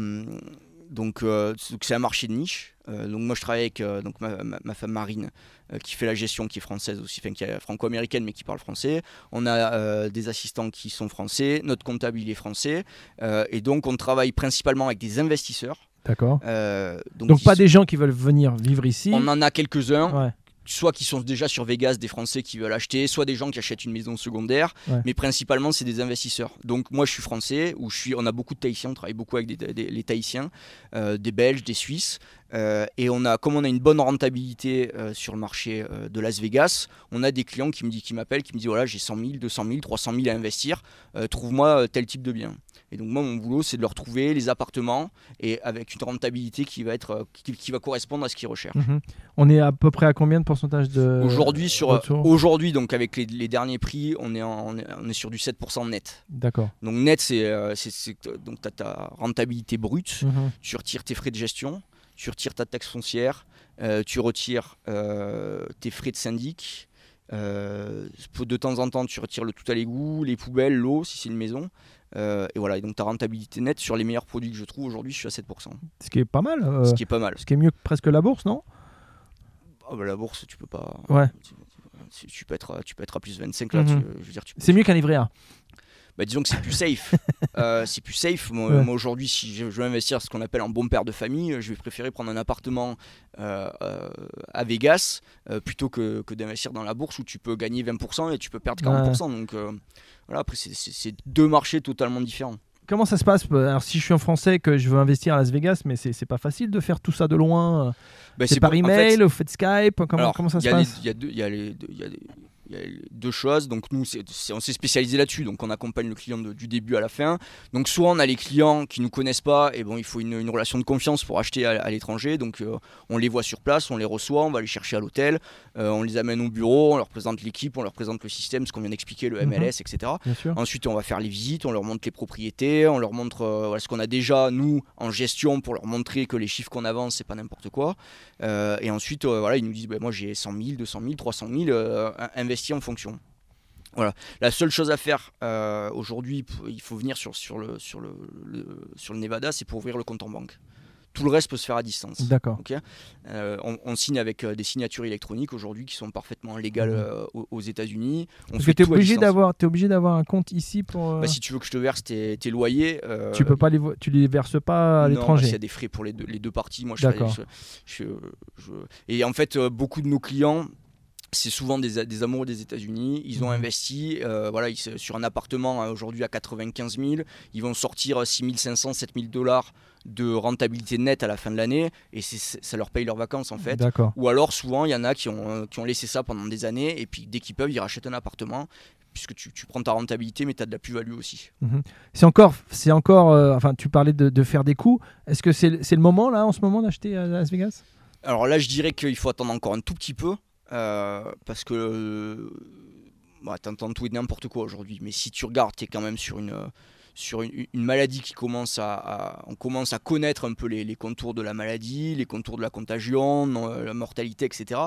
Donc c'est un marché de niche. Donc moi je travaille avec donc ma femme Marine qui fait la gestion, qui est française aussi, qui est franco-américaine mais qui parle français. On a des assistants qui sont français, notre comptable il est français, et donc on travaille principalement avec des investisseurs. D'accord. Donc pas des gens qui veulent venir vivre ici. On en a quelques-uns. Ouais. Soit qui sont déjà sur Vegas, des Français qui veulent acheter, soit des gens qui achètent une maison secondaire, mais principalement c'est des investisseurs. Donc moi je suis français, on a beaucoup de Tahitiens, on travaille beaucoup avec les Tahitiens, des Belges, des Suisses, et comme on a une bonne rentabilité sur le marché de Las Vegas, on a des clients qui m'appellent, qui me disent voilà j'ai 100 000, 200 000, 300 000 à investir, trouve-moi tel type de bien. Et donc moi mon boulot c'est de leur trouver les appartements et avec une rentabilité qui va correspondre à ce qu'ils recherchent. On est à peu près à combien de pourcentage de Aujourd'hui donc avec les derniers prix on est sur du 7% net. D'accord. Donc net donc tu as ta rentabilité brute, tu retires tes frais de gestion, tu retires ta taxe foncière, tu retires tes frais de syndic, de temps en temps tu retires le tout à l'égout, les poubelles, l'eau si c'est une maison. Et voilà, et donc ta rentabilité nette sur les meilleurs produits que je trouve aujourd'hui, je suis à 7%. Ce qui est pas mal. Ce qui est pas mal. Ce qui est mieux que presque la bourse, non? La bourse, tu peux pas. Ouais. Tu peux être à plus 25 là. C'est mieux qu'un livret A. Disons que c'est plus safe. C'est plus safe. Moi aujourd'hui, si je veux investir ce qu'on appelle un bon père de famille, je vais préférer prendre un appartement à Vegas plutôt que d'investir dans la bourse où tu peux gagner 20% et tu peux perdre 40%. Donc voilà, après c'est deux marchés totalement différents. Comment ça se passe? Alors si je suis un Français que je veux investir à Las Vegas, mais c'est pas facile de faire tout ça de loin. C'est par email, vous faites Skype, comment ça se passe? Il y a deux choses. Donc nous on s'est spécialisé là-dessus, donc on accompagne le client du début à la fin. Donc soit on a les clients qui nous connaissent pas et bon il faut une relation de confiance pour acheter à l'étranger, donc on les voit sur place, on les reçoit, on va les chercher à l'hôtel, on les amène au bureau, on leur présente l'équipe, on leur présente le système, ce qu'on vient d'expliquer, le MLS, etc. Ensuite on va faire les visites, on leur montre les propriétés, on leur montre ce qu'on a déjà nous en gestion pour leur montrer que les chiffres qu'on avance c'est pas n'importe quoi, et ensuite ils nous disent moi j'ai 100 000, 200 000, 300 000 investis en fonction. Voilà. La seule chose à faire aujourd'hui, il faut venir sur le Nevada, c'est pour ouvrir le compte en banque. Tout le reste peut se faire à distance. D'accord. Okay, on signe avec des signatures électroniques aujourd'hui qui sont parfaitement légales aux États-Unis. Parce que tu es obligé d'avoir un compte ici pour. Si tu veux que je te verse tes loyers. Tu peux pas tu les verses pas à l'étranger. Il y a des frais pour les deux parties. Moi, D'accord. Et en fait, beaucoup de nos clients. C'est souvent des amoureux des États-Unis. Ils ont investi sur un appartement aujourd'hui à 95 000. Ils vont sortir 6 500, 7 000 $ de rentabilité nette à la fin de l'année. Et ça leur paye leurs vacances en fait. D'accord. Ou alors souvent, il y en a qui ont laissé ça pendant des années. Et puis dès qu'ils peuvent, ils rachètent un appartement. Puisque tu prends ta rentabilité, mais tu as de la plus-value aussi. C'est encore tu parlais de faire des coups. Est-ce que c'est le moment là, en ce moment, d'acheter à Las Vegas? Alors là, je dirais qu'il faut attendre encore un tout petit peu. Parce que t'entends tout et n'importe quoi aujourd'hui, mais si tu regardes, t'es quand même sur une maladie qui commence on commence à connaître un peu les contours de la maladie, les contours de la contagion, la mortalité, etc.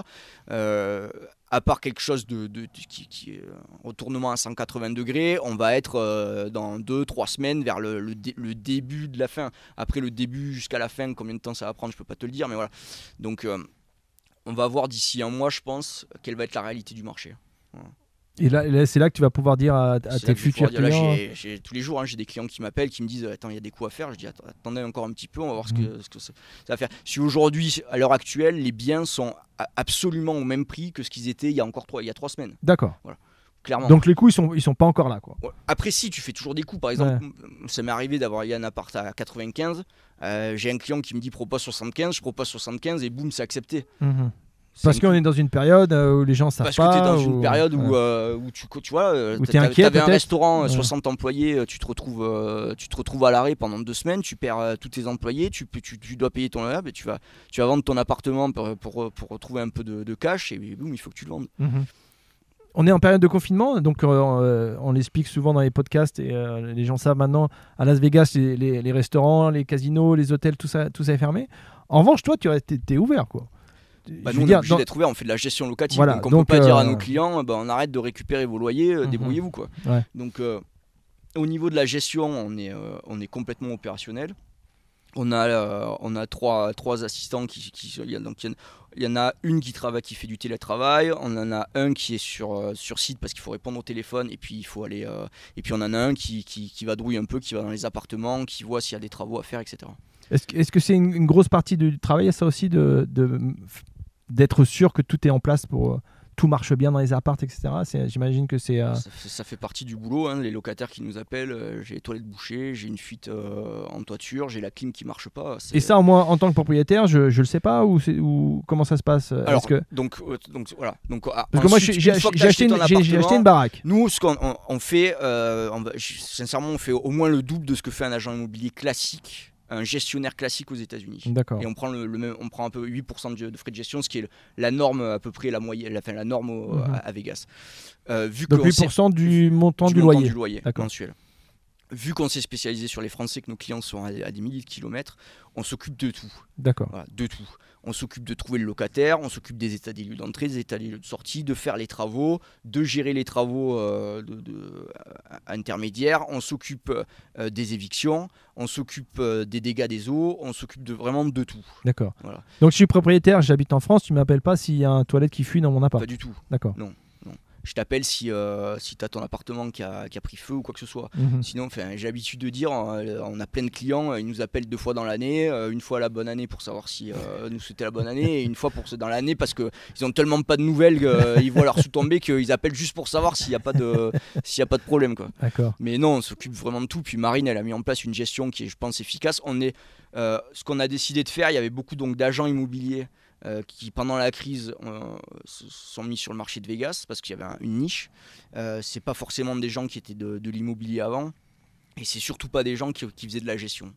À part quelque chose qui est un retournement à 180 degrés, on va être dans 2-3 semaines vers le début de la fin. Après le début jusqu'à la fin, combien de temps ça va prendre, je peux pas te le dire, mais voilà. Donc on va voir d'ici un mois, je pense, quelle va être la réalité du marché. Voilà. Et là, c'est là que tu vas pouvoir dire à C'est là tes que je vais futurs pouvoir dire, clients. là, tous les jours, hein, j'ai des clients qui m'appellent, qui me disent attends, il y a des coups à faire. Je dis attendez encore un petit peu, on va voir ce que ça va faire. Si aujourd'hui, à l'heure actuelle, les biens sont absolument au même prix que ce qu'ils étaient il y a encore 3 semaines. D'accord. Voilà. Clairement. Donc les coûts, ils sont pas encore là, quoi. Après, si tu fais toujours des coups, par exemple, ça m'est arrivé d'avoir un appart à 95. J'ai un client qui me dit propose 75, je propose 75 et boum, c'est accepté. Parce qu'on est dans une période où les gens savent Parce pas. Parce que tu es dans une période où tu vois, tu avais un restaurant, 60 employés, tu te retrouves à l'arrêt pendant 2 semaines, tu perds tous tes employés, tu dois payer ton loyer, tu vas vendre ton appartement pour retrouver un peu de cash et boum, il faut que tu le vendes. On est en période de confinement, donc on l'explique souvent dans les podcasts et les gens savent maintenant, à Las Vegas, les restaurants, les casinos, les hôtels, tout ça est fermé. En revanche, toi, tu es ouvert, quoi. Nous, on est obligé d'être ouvert, on fait de la gestion locative. Voilà, donc on ne peut pas dire à nos clients on arrête de récupérer vos loyers, débrouillez-vous, quoi. Ouais. Donc au niveau de la gestion, on est complètement opérationnel. On a trois assistants il y en a une qui fait du télétravail, on en a un qui est sur site parce qu'il faut répondre au téléphone et puis il faut aller et puis on en a un qui vadrouille un peu, qui va dans les appartements, qui voit s'il y a des travaux à faire, etc. Est-ce que c'est une grosse partie du travail, ça aussi, d'être sûr que tout est en place pour tout marche bien dans les apparts, etc. J'imagine que c'est... Ça fait partie du boulot, hein, les locataires qui nous appellent, j'ai les toilettes bouchées, j'ai une fuite en toiture, j'ai la clim qui marche pas. Et ça, moi, en tant que propriétaire, je le sais pas ou comment ça se passe? Alors, donc voilà. Parce que moi, j'ai acheté une baraque. Nous, ce qu'on fait, sincèrement, on fait au moins le double de ce que fait un agent immobilier classique. Un gestionnaire classique aux États-Unis. D'accord. Et on prend on prend un peu 8% de frais de gestion, ce qui est la norme à peu près, la norme à Vegas. Donc 8% du montant du loyer mensuel. Vu qu'on s'est spécialisé sur les Français, que nos clients sont à des milliers de kilomètres, on s'occupe de tout. D'accord. Voilà, de tout. On s'occupe de trouver le locataire, on s'occupe des états des lieux d'entrée, des états des lieux de sortie, de faire les travaux, de gérer les travaux intermédiaires, on s'occupe des évictions, on s'occupe des dégâts des eaux, on s'occupe vraiment de tout. D'accord. Voilà. Donc je suis propriétaire, j'habite en France, tu ne m'appelles pas s'il y a un toilette qui fuit dans mon appart? Pas du tout. D'accord. Non. Je t'appelle si tu as ton appartement qui a pris feu ou quoi que ce soit. Sinon, j'ai l'habitude de dire, on a plein de clients, ils nous appellent 2 fois dans l'année, une fois à la bonne année pour savoir si nous souhaiter la bonne année, et une fois dans l'année parce qu'ils n'ont tellement pas de nouvelles qu'ils voient leur sous tomber qu'ils appellent juste pour savoir s'il n'y a pas de problème, quoi. D'accord. Mais non, on s'occupe vraiment de tout. Puis Marine, elle a mis en place une gestion qui est, je pense, efficace. Ce qu'on a décidé de faire, il y avait beaucoup d'agents immobiliers qui pendant la crise se sont mis sur le marché de Vegas parce qu'il y avait une niche. C'est pas forcément des gens qui étaient de l'immobilier avant et c'est surtout pas des gens qui faisaient de la gestion.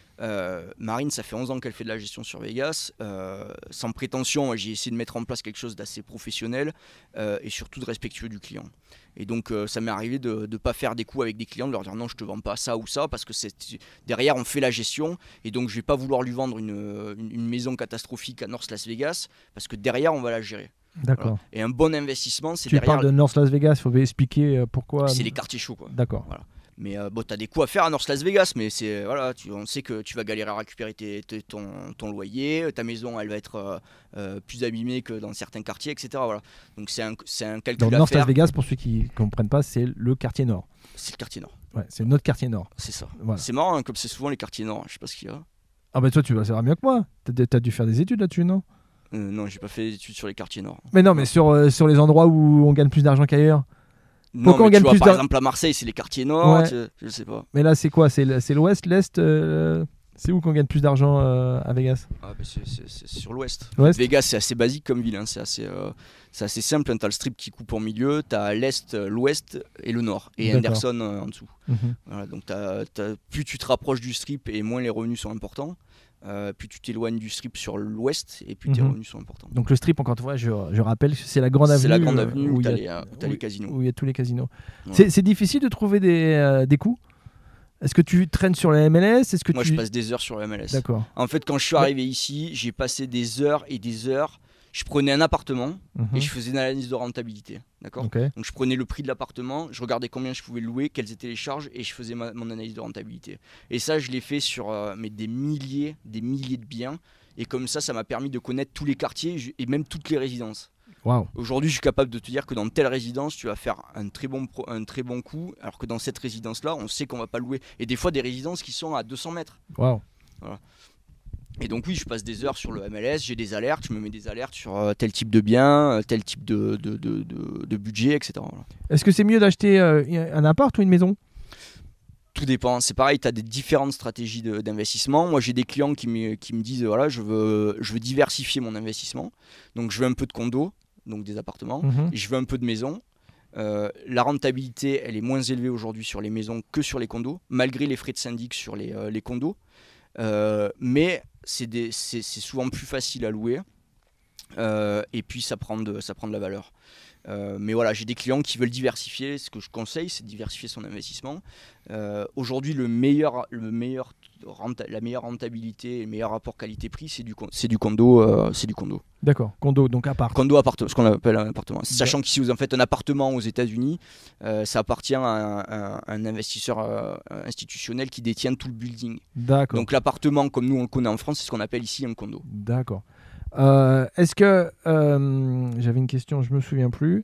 Marine, ça fait 11 ans qu'elle fait de la gestion sur Vegas, sans prétention. J'ai essayé de mettre en place quelque chose d'assez professionnel et surtout de respectueux du client. Et donc ça m'est arrivé de ne pas faire des coups avec des clients, de leur dire non, je te vends pas ça ou ça, parce que derrière on fait la gestion, et donc je vais pas vouloir lui vendre une maison catastrophique à North Las Vegas, parce que derrière on va la gérer. D'accord. Voilà. Et un bon investissement, c'est derrière... Tu parles de North Las Vegas, il faut expliquer pourquoi... C'est les quartiers chauds, quoi. D'accord. Voilà. Mais tu as des coups à faire à North Las Vegas, mais on sait que tu vas galérer à récupérer ton loyer, ta maison elle va être plus abîmée que dans certains quartiers, etc. Voilà. Donc c'est un calcul donc, à North faire. Las Vegas, pour ceux qui ne comprennent pas, c'est le quartier nord. C'est le quartier nord. Ouais, c'est notre quartier nord. C'est ça. Voilà. C'est marrant, hein, comme c'est souvent les quartiers nord, je sais pas ce qu'il y a. Ah bah toi tu vas savoir mieux que moi, t'as dû faire des études là-dessus, non? Non, j'ai pas fait d'études sur les quartiers nord. Mais non, mais sur les endroits où on gagne plus d'argent qu'ailleurs. Non, mais tu vois, par exemple à Marseille c'est les quartiers nord, ouais. Je sais pas. Mais là c'est quoi? C'est l'ouest, l'est c'est où qu'on gagne plus d'argent à Vegas? Ah, bah c'est sur l'ouest. L'ouest. Vegas c'est assez basique comme ville, hein. C'est assez simple, hein. T'as le strip qui coupe en milieu, t'as l'est, l'ouest et le nord, et Anderson en dessous. Voilà, donc plus tu te rapproches du strip et moins les revenus sont importants. Plus tu t'éloignes du strip sur l'ouest et plus tes revenus sont importants. Donc le strip, encore une fois, je rappelle, c'est la grande avenue. C'est la grande avenue où tu as les casinos. Où il y a tous les casinos. Ouais. C'est difficile de trouver des coups? Est-ce que tu traînes sur la MLS? Moi je passe des heures sur la MLS. D'accord. En fait quand je suis arrivé ici, j'ai passé des heures et des heures. Je prenais un appartement et je faisais une analyse de rentabilité. D'accord. Okay. Donc je prenais le prix de l'appartement, je regardais combien je pouvais le louer, quelles étaient les charges et je faisais mon analyse de rentabilité. Et ça je l'ai fait sur des milliers de biens. Et comme ça m'a permis de connaître tous les quartiers et même toutes les résidences. Waouh. Aujourd'hui, je suis capable de te dire que dans telle résidence, tu vas faire un très bon coup, alors que dans cette résidence-là, on sait qu'on va pas louer. Et des fois, des résidences qui sont à 200 mètres. Waouh. Voilà. Et donc oui, je passe des heures sur le MLS, j'ai des alertes, je me mets des alertes sur tel type de bien, tel type de budget, etc. Voilà. Est-ce que c'est mieux d'acheter un appart ou une maison? Tout dépend, c'est pareil, tu as des différentes stratégies d'investissement. Moi j'ai des clients qui me disent voilà, je veux diversifier mon investissement. Donc je veux un peu de condo, donc des appartements, et je veux un peu de maison. La rentabilité elle est moins élevée aujourd'hui sur les maisons que sur les condos, malgré les frais de syndic sur les condos. Mais c'est souvent plus facile à louer et puis ça prend de la valeur. Mais voilà, j'ai des clients qui veulent diversifier. Ce que je conseille, c'est de diversifier son investissement. Aujourd'hui, la meilleure rentabilité et le meilleur rapport qualité-prix, c'est du condo. C'est du condo. D'accord, condo, donc appart. Condo, appartement, ce qu'on appelle un appartement. Sachant qu'ici, vous en faites un appartement aux États-Unis, ça appartient à un investisseur institutionnel qui détient tout le building. D'accord. Donc l'appartement, comme nous on le connaît en France, c'est ce qu'on appelle ici un condo. D'accord. Est-ce que j'avais une question, je me souviens plus.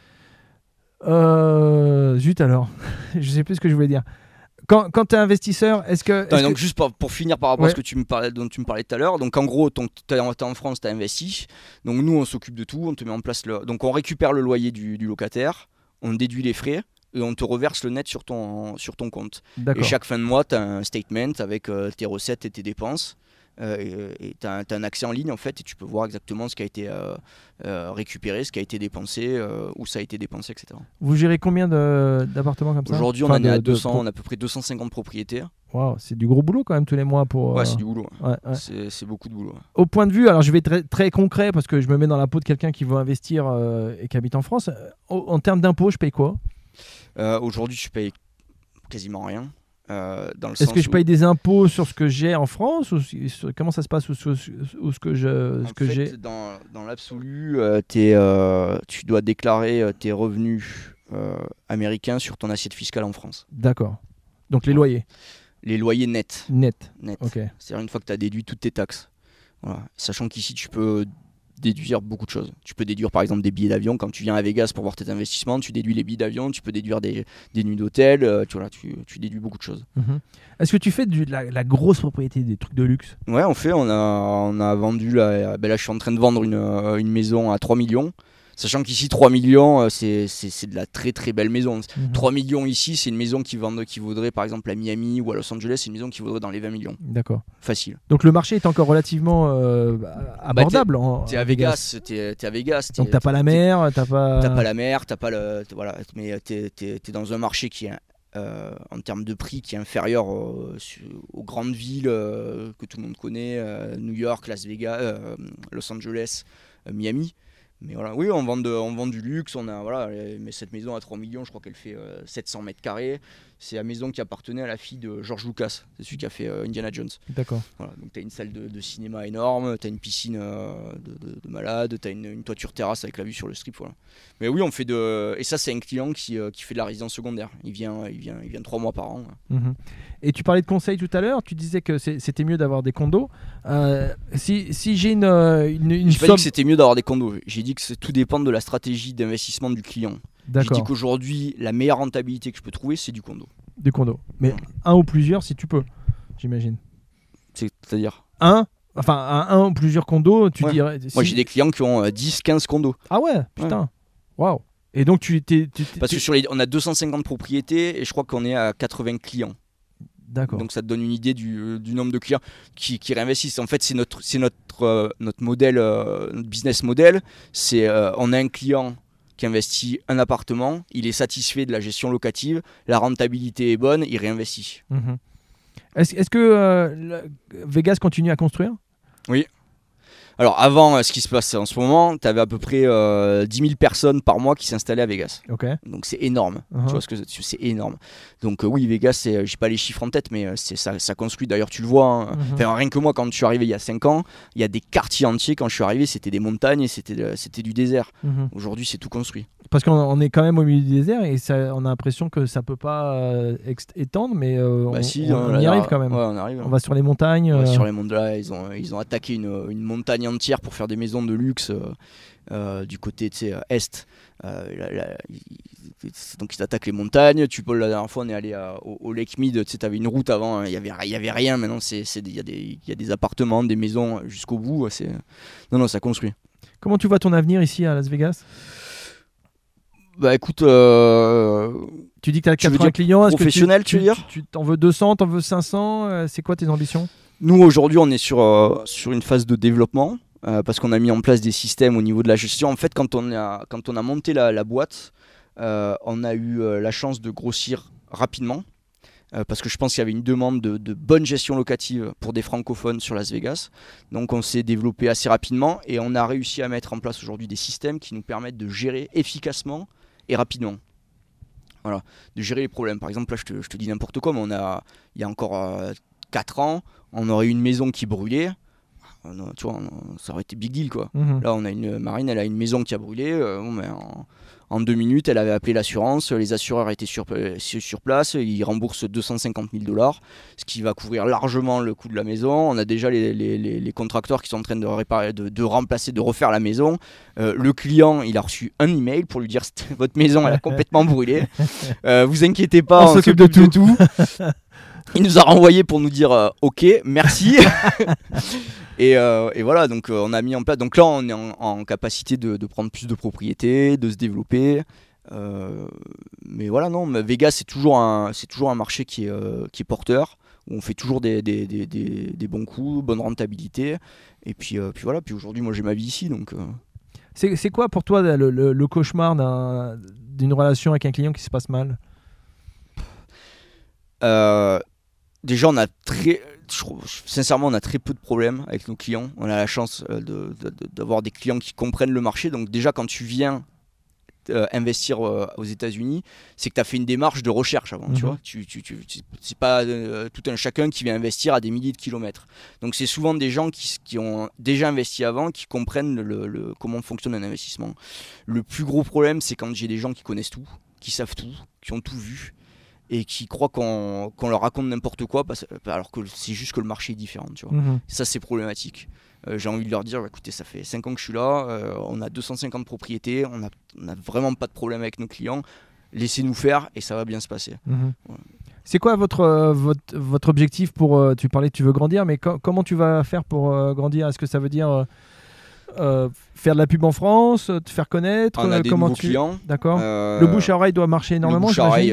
Zut alors, je sais plus ce que je voulais dire. Quand tu es investisseur, donc juste pour finir par rapport à ce que dont tu me parlais tout à l'heure, donc en gros, tu es en France, tu as investi, donc nous on s'occupe de tout, on te met en place donc on récupère le loyer du locataire, on déduit les frais et on te reverse le net sur ton compte. D'accord. Et chaque fin de mois, tu as un statement avec tes recettes et tes dépenses. Et tu as un accès en ligne en fait et tu peux voir exactement ce qui a été récupéré, ce qui a été dépensé, où ça a été dépensé, etc. Vous gérez combien d'appartements comme ça? Aujourd'hui on en est à 200, on a à peu près 250 propriétaires. Wow, c'est du gros boulot quand même tous les mois pour. Ouais, c'est du boulot. Ouais. C'est beaucoup de boulot. Au point de vue, alors je vais être très, très concret parce que je me mets dans la peau de quelqu'un qui veut investir et qui habite en France. En termes d'impôts, je paye quoi? Aujourd'hui je paye quasiment rien. Est-ce que je paye des impôts sur ce que j'ai en France ou comment ça se passe ou ce que j'ai? Dans l'absolu, tu dois déclarer tes revenus américains sur ton assiette fiscale en France. D'accord. Donc les loyers. Les loyers nets. Net. Ok. C'est-à-dire une fois que tu as déduit toutes tes taxes. Voilà. Sachant qu'ici tu peux déduire beaucoup de choses. Tu peux déduire par exemple des billets d'avion quand tu viens à Vegas pour voir tes investissements, tu déduis les billets d'avion, tu peux déduire des nuits d'hôtel, tu déduis beaucoup de choses. Est-ce que tu fais de la grosse propriété, des trucs de luxe? Ouais, on a vendu là je suis en train de vendre une maison à 3 millions. Sachant qu'ici 3 millions c'est de la très très belle maison. 3 millions ici c'est une maison qui vaudrait par exemple à Miami ou à Los Angeles, c'est une maison qui vaudrait dans les 20 millions. D'accord. Facile. Donc le marché est encore relativement abordable. T'es à Vegas, t'es à Vegas. Donc t'as pas la mer, t'as pas la mer, t'as pas le voilà, mais t'es dans un marché qui est en termes de prix qui est inférieur aux grandes villes que tout le monde connaît, New York, Las Vegas, Los Angeles, Miami. Mais voilà, oui, on vend du luxe. Mais cette maison à 3 millions, je crois qu'elle fait 700 mètres carrés. C'est la maison qui appartenait à la fille de George Lucas. C'est celui qui a fait Indiana Jones. D'accord. Voilà, donc tu as une salle de cinéma énorme, tu as une piscine de malade, tu as une toiture terrasse avec la vue sur le strip. Voilà. Mais oui, on fait et ça, c'est un client qui fait de la résidence secondaire. Il vient 3 mois par an. Et tu parlais de conseils tout à l'heure. Tu disais que c'était mieux d'avoir des condos. Si j'ai une j'ai pas dit que c'était mieux d'avoir des condos. J'ai dit que tout dépend de la stratégie d'investissement du client. D'accord. J'ai dit qu'aujourd'hui, la meilleure rentabilité que je peux trouver, c'est du condo. Du condo. Mais un ou plusieurs, si tu peux, j'imagine. C'est-à-dire un ou plusieurs condos, tu dirais. Moi, j'ai des clients qui ont 10-15 condos. Ah ouais, putain. Waouh. Et donc, parce que on a 250 propriétés et je crois qu'on est à 80 clients. D'accord. Donc ça te donne une idée du nombre de clients qui réinvestissent. En fait, c'est notre modèle, notre business model. On a un client qui investit un appartement, il est satisfait de la gestion locative, la rentabilité est bonne, il réinvestit. Est-ce que Vegas continue à construire? Oui. Alors avant, ce qui se passe en ce moment, tu avais à peu près 10 000 personnes par mois qui s'installaient à Vegas. Okay. Donc c'est énorme. Tu vois c'est énorme. Donc oui, Vegas, j'ai pas les chiffres en tête, mais ça construit. D'ailleurs, tu le vois. Enfin, rien que moi, quand je suis arrivé il y a 5 ans, il y a des quartiers entiers. Quand je suis arrivé, c'était des montagnes et c'était du désert. Aujourd'hui, c'est tout construit. Parce qu'on est quand même au milieu du désert et on a l'impression que ça peut pas étendre, mais on y arrive quand même. Ouais, on arrive. On va sur les montagnes. Sur les montagnes, là, ils ont attaqué une montagne entière pour faire des maisons de luxe du côté est. Donc ils t'attaquent les montagnes. La dernière fois on est allé au Lake Mead, tu avais une route avant, il y avait rien. Maintenant il y a des appartements, des maisons jusqu'au bout. Non, ça construit. Comment tu vois ton avenir ici à Las Vegas? Bah écoute, tu dis que tu as 80 clients. Professionnel, tu veux dire? Tu t'en veux 200, t'en veux 500, c'est quoi tes ambitions? Nous aujourd'hui on est sur une phase de développement. Parce qu'on a mis en place des systèmes au niveau de la gestion. En fait, quand on a monté la boîte, on a eu la chance de grossir rapidement. Parce que je pense qu'il y avait une demande de bonne gestion locative pour des francophones sur Las Vegas. Donc on s'est développé assez rapidement et on a réussi à mettre en place aujourd'hui des systèmes qui nous permettent de gérer efficacement et rapidement. Voilà, de gérer les problèmes. Par exemple, là je te dis n'importe quoi, mais il y a encore 4 ans, on aurait eu une maison qui brûlait. Tu vois, ça aurait été big deal quoi. Là on a Marine, elle a une maison qui a brûlé, en 2 minutes elle avait appelé l'assurance, les assureurs étaient sur place, ils remboursent $250,000, ce qui va couvrir largement le coût de la maison. On a déjà les contracteurs qui sont en train de réparer, de remplacer, de refaire la maison. Le client il a reçu un email pour lui dire votre maison elle a complètement brûlé, vous inquiétez pas, on s'occupe de tout. Il nous a renvoyé pour nous dire ok, merci. et voilà, donc on a mis en place. Donc là, on est en capacité de prendre plus de propriétés, de se développer. Mais voilà, non, mais Vegas c'est toujours un marché qui est porteur, où on fait toujours des bons coups, bonne rentabilité. Et puis voilà. Puis aujourd'hui, moi j'ai ma vie ici, donc. C'est quoi pour toi le cauchemar d'une relation avec un client qui se passe mal? Déjà, sincèrement, on a très peu de problèmes avec nos clients. On a la chance d'avoir des clients qui comprennent le marché. Donc déjà, quand tu viens investir aux États-Unis, c'est que tu as fait une démarche de recherche avant. Tu vois, c'est pas tout un chacun qui vient investir à des milliers de kilomètres. Donc c'est souvent des gens qui ont déjà investi avant, qui comprennent comment fonctionne un investissement. Le plus gros problème, c'est quand j'ai des gens qui connaissent tout, qui savent tout, qui ont tout vu, et qui croient qu'on leur raconte n'importe quoi alors que c'est juste que le marché est différent, tu vois. Ça c'est problématique. J'ai envie de leur dire écoutez, ça fait 5 ans que je suis là, on a 250 propriétés, on a vraiment pas de problème avec nos clients, laissez-nous faire et ça va bien se passer. Ouais. C'est quoi votre objectif pour tu parlais que tu veux grandir, mais comment tu vas faire pour grandir? Est-ce que ça veut dire faire de la pub en France, te faire connaître? On a des nouveaux clients. D'accord. Le bouche à oreille doit marcher énormément. Le bouche à oreille,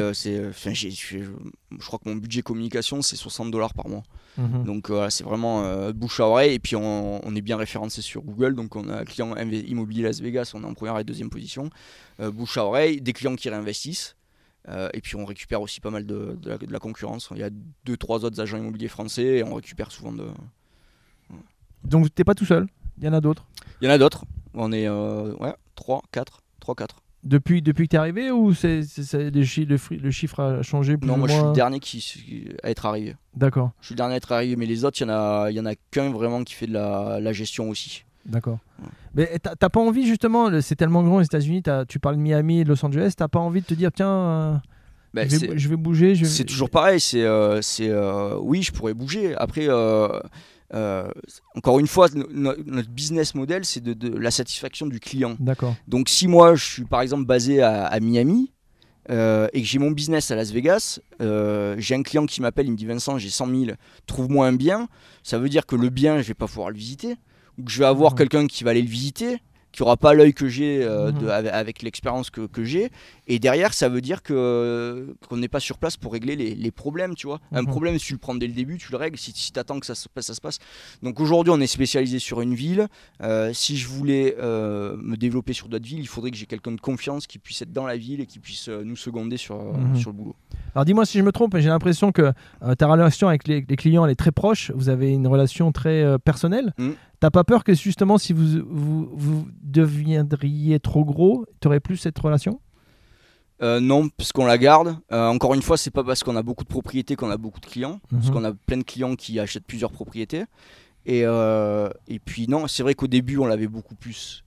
je crois que mon budget communication c'est $60 par mois. Donc c'est vraiment bouche à oreille. Et puis on est bien référencé sur Google. Donc on a un client immobilier Las Vegas, on est en première et deuxième position. Bouche à oreille, des clients qui réinvestissent. Et puis on récupère aussi pas mal de la concurrence. Il y a 2-3 autres agents immobiliers français et on récupère souvent de. Donc t'es pas tout seul? Il y en a d'autres? Il y en a d'autres. On est 3, 4. Depuis que tu es arrivé ou le chiffre a changé plus ou moins? Non, moi je suis le dernier à être arrivé. D'accord. Je suis le dernier à être arrivé, mais les autres, il y en a qu'un vraiment qui fait de la gestion aussi. D'accord. Ouais. Mais t'as pas envie justement, c'est tellement grand aux États-Unis, tu parles de Miami et de Los Angeles, t'as pas envie de te dire tiens, je vais bouger? C'est toujours pareil, oui, je pourrais bouger. Après, encore une fois, notre business model, c'est de la satisfaction du client. D'accord. Donc si moi je suis par exemple basé à Miami et que j'ai mon business à Las Vegas, j'ai un client qui m'appelle, il me dit Vincent, j'ai 100 000, trouve-moi un bien. Ça veut dire que le bien, je vais pas pouvoir le visiter, ou que je vais avoir quelqu'un qui va aller le visiter, qui n'aura pas l'œil que j'ai avec l'expérience que j'ai. Et derrière, ça veut dire qu'on n'est pas sur place pour régler les problèmes, tu vois. Un problème, si tu le prends dès le début, tu le règles. Si tu attends que ça se passe. Donc aujourd'hui, on est spécialisé sur une ville. Si je voulais me développer sur d'autres villes, il faudrait que j'ai quelqu'un de confiance qui puisse être dans la ville et qui puisse nous seconder sur le boulot. Alors dis-moi si je me trompe, mais j'ai l'impression que ta relation avec les clients, elle est très proche. Vous avez une relation très personnelle. T'as pas peur que justement, si vous deviendriez trop gros, tu aurais plus cette relation? Non, puisqu'on la garde. Encore une fois, c'est pas parce qu'on a beaucoup de propriétés qu'on a beaucoup de clients. Parce qu'on a plein de clients qui achètent plusieurs propriétés. Et puis non, c'est vrai qu'au début, on l'avait beaucoup plus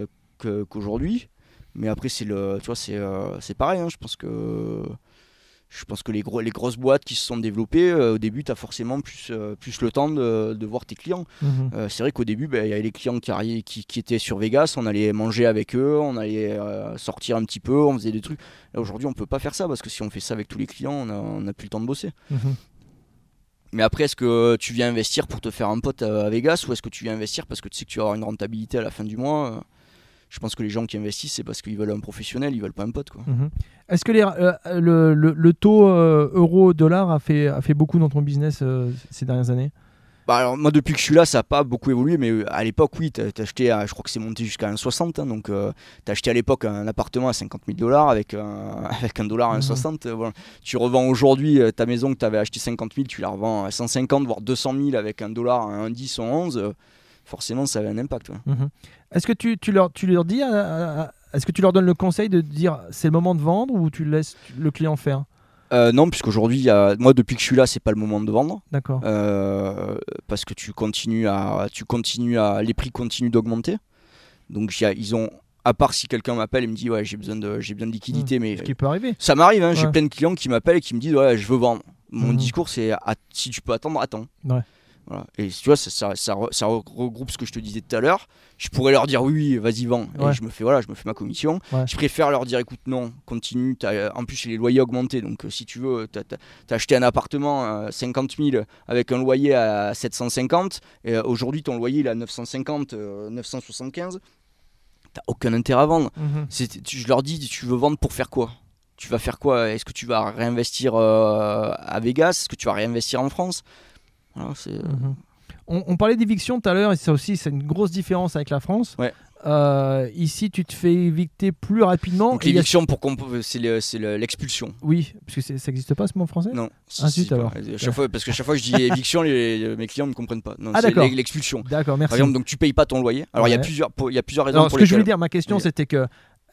qu'aujourd'hui. Mais après, tu vois, c'est pareil. Hein, je pense que Je pense que les grosses boîtes qui se sont développées, au début, tu as forcément plus le temps de voir tes clients. C'est vrai qu'au début, il y avait les clients qui étaient sur Vegas, on allait manger avec eux, on allait sortir un petit peu, on faisait des trucs. Là, aujourd'hui, on peut pas faire ça parce que si on fait ça avec tous les clients, on n'a plus le temps de bosser. Mais après, est-ce que tu viens investir pour te faire un pote à Vegas ou est-ce que tu viens investir parce que tu sais que tu vas avoir une rentabilité à la fin du mois Je pense que les gens qui investissent, c'est parce qu'ils veulent un professionnel, ils veulent pas un pote, quoi. Est-ce que le taux euro-dollar a fait beaucoup dans ton business ces dernières années? Alors moi depuis que je suis là ça n'a pas beaucoup évolué, mais à l'époque oui, t'as acheté, je crois que c'est monté jusqu'à 1,60 hein, donc t'as acheté à l'époque un appartement à 50 000 $ avec un dollar à 1,60 voilà. Tu revends aujourd'hui ta maison que tu avais acheté 50 000, tu la revends à 150 voire 200 000 avec un dollar à 1,10 ou 11, forcément ça a un impact. Est-ce que tu leur dis est-ce que tu leur donnes le conseil de dire c'est le moment de vendre ou tu laisses le client faire? Non, puisqu'aujourd'hui, moi depuis que je suis là, c'est pas le moment de vendre. D'accord. Parce que les prix continuent d'augmenter. Donc ils ont, à part si quelqu'un m'appelle et me dit ouais j'ai besoin de liquidité, mais ce qui peut arriver. Ça m'arrive, hein, j'ai plein de clients qui m'appellent et qui me disent ouais je veux vendre. Mon discours c'est si tu peux attendre, attends. Ouais. Voilà. Et tu vois, ça regroupe ce que je te disais tout à l'heure. Je pourrais leur dire oui, vas-y, vends. Et je me fais ma commission. Ouais. Je préfère leur dire écoute, non, continue. En plus, les loyers augmentés. Donc, si tu veux, t'as acheté un appartement à 50 000 avec un loyer à 750. Et aujourd'hui, ton loyer il est à 950, 975. T'as aucun intérêt à vendre. Je leur dis tu veux vendre pour faire quoi? Tu vas faire quoi? Est-ce que tu vas réinvestir à Vegas? Est-ce que tu vas réinvestir en France? Alors, on parlait d'éviction tout à l'heure et ça aussi c'est une grosse différence avec la France. Ouais. Ici tu te fais évicter plus rapidement. Donc l'éviction c'est l'expulsion. Oui, parce que ça n'existe pas ce mot en français. Non. Alors. Parce que chaque fois que je dis éviction, mes clients ne comprennent pas. Non, d'accord. C'est l'expulsion. D'accord, merci. Par exemple, donc tu payes pas ton loyer. Alors il y a plusieurs raisons. Alors, pour ce que lesquelles... je voulais dire, ma question c'était que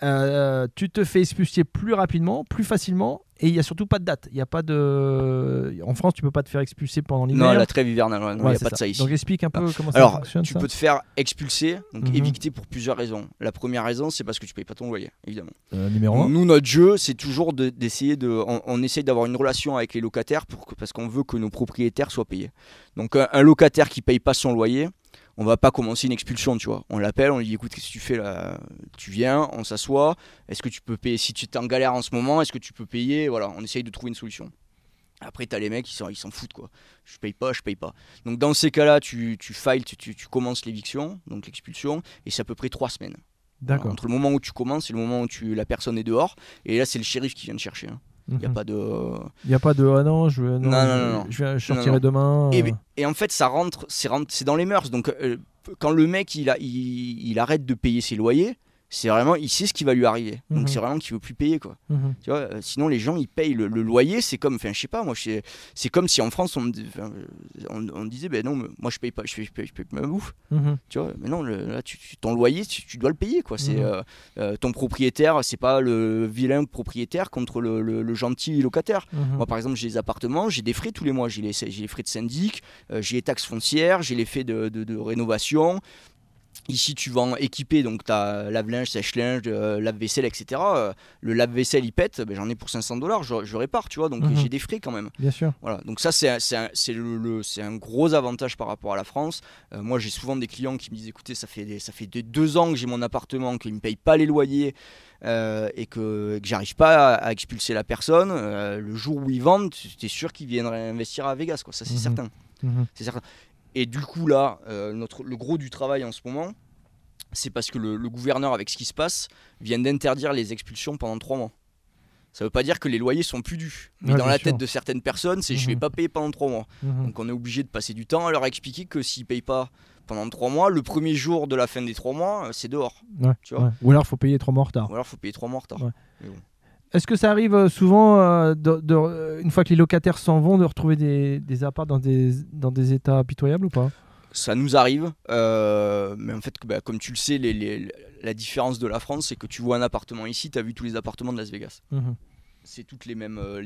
tu te fais expulser plus rapidement, plus facilement. Et il n'y a surtout pas de date. Il y a pas de... En France, tu ne peux pas te faire expulser pendant l'hiver. Non, la trêve hivernale, il n'y a pas de ça ici. Donc explique un peu comment ça fonctionne. Tu peux te faire expulser, donc évicter pour plusieurs raisons. La première raison, c'est parce que tu ne payes pas ton loyer, évidemment. Numéro 1. Nous, notre jeu, c'est toujours d'essayer de... On essaye d'avoir une relation avec les locataires parce qu'on veut que nos propriétaires soient payés. Donc un locataire qui ne paye pas son loyer, on va pas commencer une expulsion, tu vois. On l'appelle, on lui dit écoute, qu'est-ce que tu fais là? Tu viens, on s'assoit. Est-ce que tu peux payer? Si tu es en galère en ce moment, est-ce que tu peux payer? Voilà, on essaye de trouver une solution. Après, t'as les mecs, ils s'en foutent, quoi. Je paye pas. Donc dans ces cas-là, tu commences l'éviction, donc l'expulsion, et c'est à peu près 3 semaines. D'accord. Voilà, entre le moment où tu commences et le moment où la personne est dehors. Et là, c'est le shérif qui vient te chercher. Il n'y a pas de... ah non, je sortirai demain. Et en fait, c'est dans les mœurs. Donc, quand le mec il arrête de payer ses loyers, c'est vraiment, il sait ce qui va lui arriver. Donc c'est vraiment qu'il veut plus payer, quoi. Tu vois, sinon les gens ils payent le loyer. C'est comme, enfin je sais pas, moi c'est comme si en France on disait ben non, moi je paye pas, je paye ma bouffe. Tu vois, mais non, là ton loyer tu dois le payer, quoi. C'est ton propriétaire, c'est pas le vilain propriétaire contre le gentil locataire. Moi par exemple j'ai des appartements, j'ai des frais tous les mois, j'ai les frais de syndic, j'ai les taxes foncières, j'ai les frais de rénovation. Ici, tu vas équiper, donc tu as lave-linge, sèche-linge, lave-vaisselle, etc. Le lave-vaisselle, il pète, ben, j'en ai pour 500 $, je répare, tu vois, donc j'ai des frais quand même. Bien sûr. Voilà, donc ça, c'est un gros avantage par rapport à la France. Moi, j'ai souvent des clients qui me disent écoutez, ça fait 2 ans que j'ai mon appartement, qu'ils ne me payent pas les loyers et que j'arrive pas à expulser la personne. Le jour où ils vendent, tu es sûr qu'ils viendraient investir à Vegas, quoi. Ça, c'est certain. C'est certain. Et du coup là, le gros du travail en ce moment, c'est parce que le gouverneur, avec ce qui se passe, vient d'interdire les expulsions pendant 3 mois. Ça veut pas dire que les loyers sont plus dus. Mais dans la tête de certaines personnes, c'est je vais pas payer pendant 3 mois. Donc on est obligé de passer du temps à leur expliquer que s'ils payent pas pendant 3 mois, le premier jour de la fin des 3 mois, c'est dehors. Ouais, tu vois. Ou alors il faut payer 3 mois en retard. Ouais. Est-ce que ça arrive souvent, une fois que les locataires s'en vont, de retrouver des apparts dans des états pitoyables ou pas? Ça nous arrive, mais en fait, comme tu le sais, la différence de la France, c'est que tu vois un appartement ici, tu as vu tous les appartements de Las Vegas. C'est toutes les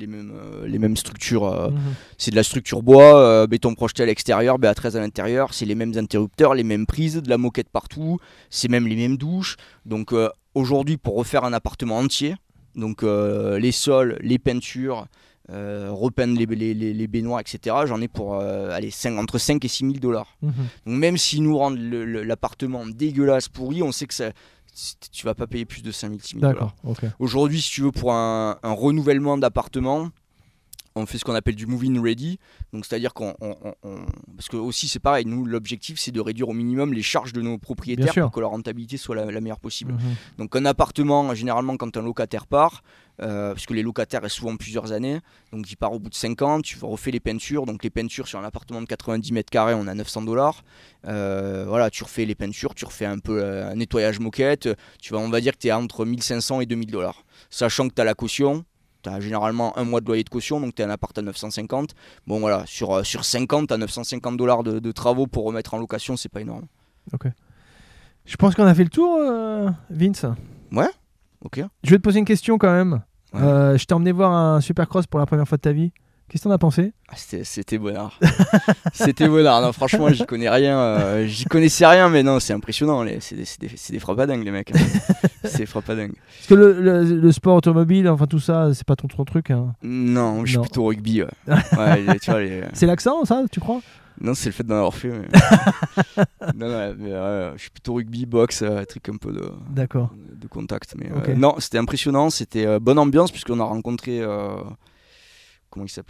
mêmes structures. C'est de la structure bois, béton projeté à l'extérieur, BA13 à l'intérieur. C'est les mêmes interrupteurs, les mêmes prises, de la moquette partout. C'est même les mêmes douches. Donc aujourd'hui, pour refaire un appartement entier, donc les sols, les peintures, repeindre les baignoires, etc. J'en ai pour entre 5 et 6 000 $. Donc même s'ils nous rendent l'appartement dégueulasse, pourri, on sait que tu vas pas payer plus de 5 000, 6 000 $. D'accord, ok. Aujourd'hui, si tu veux, pour un renouvellement d'appartement, on fait ce qu'on appelle du move-in ready. Donc c'est-à-dire parce que aussi c'est pareil, nous l'objectif c'est de réduire au minimum les charges de nos propriétaires pour que la rentabilité soit la meilleure possible. Donc un appartement, généralement quand un locataire part, parce que les locataires restent souvent plusieurs années, donc il part au bout de 5 ans, tu refais les peintures. Donc les peintures sur un appartement de 90 mètres carrés, on a 900 $. Voilà, tu refais les peintures, tu refais un peu un nettoyage moquette, on va dire que tu es entre 1500 et 2000 $. Sachant que tu as la caution. Tu as généralement un mois de loyer de caution, donc tu as un appart à 950. Bon voilà, sur 50, tu as 950 $ de travaux pour remettre en location, c'est pas énorme. Ok. Je pense qu'on a fait le tour, Vince. Ouais, ok. Je vais te poser une question quand même. Ouais. Je t'ai emmené voir un Supercross pour la première fois de ta vie. Qu'est-ce que t'en as pensé ? C'était bonnard. C'était bonnard. Non, franchement, j'y connais rien. J'y connaissais rien, mais non, c'est impressionnant. C'est des frappes à dingue, les mecs. C'est des frappes à dingue. Parce que le sport automobile, enfin tout ça, c'est pas ton truc. Hein. Non, je suis plutôt rugby. Ouais, tu vois, C'est l'accent, ça, tu crois ? Non, c'est le fait d'en avoir fait. Mais... non, mais je suis plutôt rugby, boxe, truc un peu de contact. Mais okay. Non, c'était impressionnant. C'était bonne ambiance puisqu'on a rencontré. Comment il s'appelait ?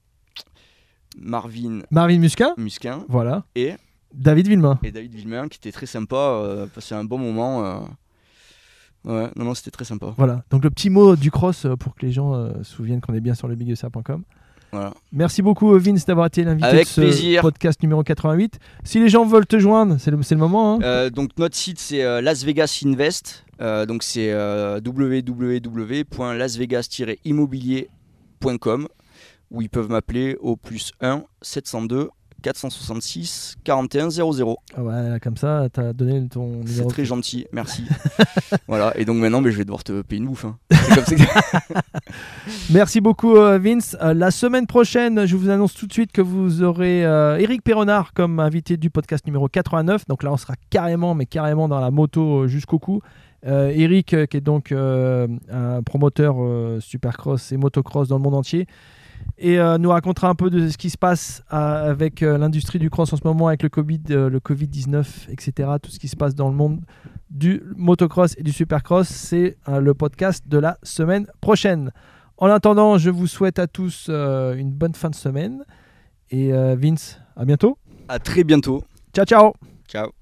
Marvin Musquin. Voilà. Et David Villemain. Et David Villemain, qui était très sympa. Passé un bon moment. Ouais, non, c'était très sympa. Voilà. Donc le petit mot du cross pour que les gens se souviennent qu'on est bien sur le bigusa.com. Voilà. Merci beaucoup Vince d'avoir été l'invité avec de ce plaisir. Podcast numéro 88. Si les gens veulent te joindre, c'est le moment. Hein. Donc notre site c'est Las Vegas Invest. Donc c'est www.lasvegas-immobilier.com où ils peuvent m'appeler au +1 702 466 41 00. Ah ouais, comme ça, t'as donné ton numéro. C'est très gentil, merci. Voilà, et donc maintenant, je vais devoir te payer une bouffe. Hein. C'est comme ça que... Merci beaucoup, Vince. La semaine prochaine, je vous annonce tout de suite que vous aurez Eric Perronard comme invité du podcast numéro 89. Donc là, on sera carrément dans la moto jusqu'au cou. Eric, qui est donc un promoteur supercross et motocross dans le monde entier. Et nous racontera un peu de ce qui se passe avec l'industrie du cross en ce moment, avec le Covid-19, etc. Tout ce qui se passe dans le monde du motocross et du supercross. C'est le podcast de la semaine prochaine. En attendant, je vous souhaite à tous une bonne fin de semaine. Et Vince, à bientôt. À très bientôt. Ciao, ciao. Ciao.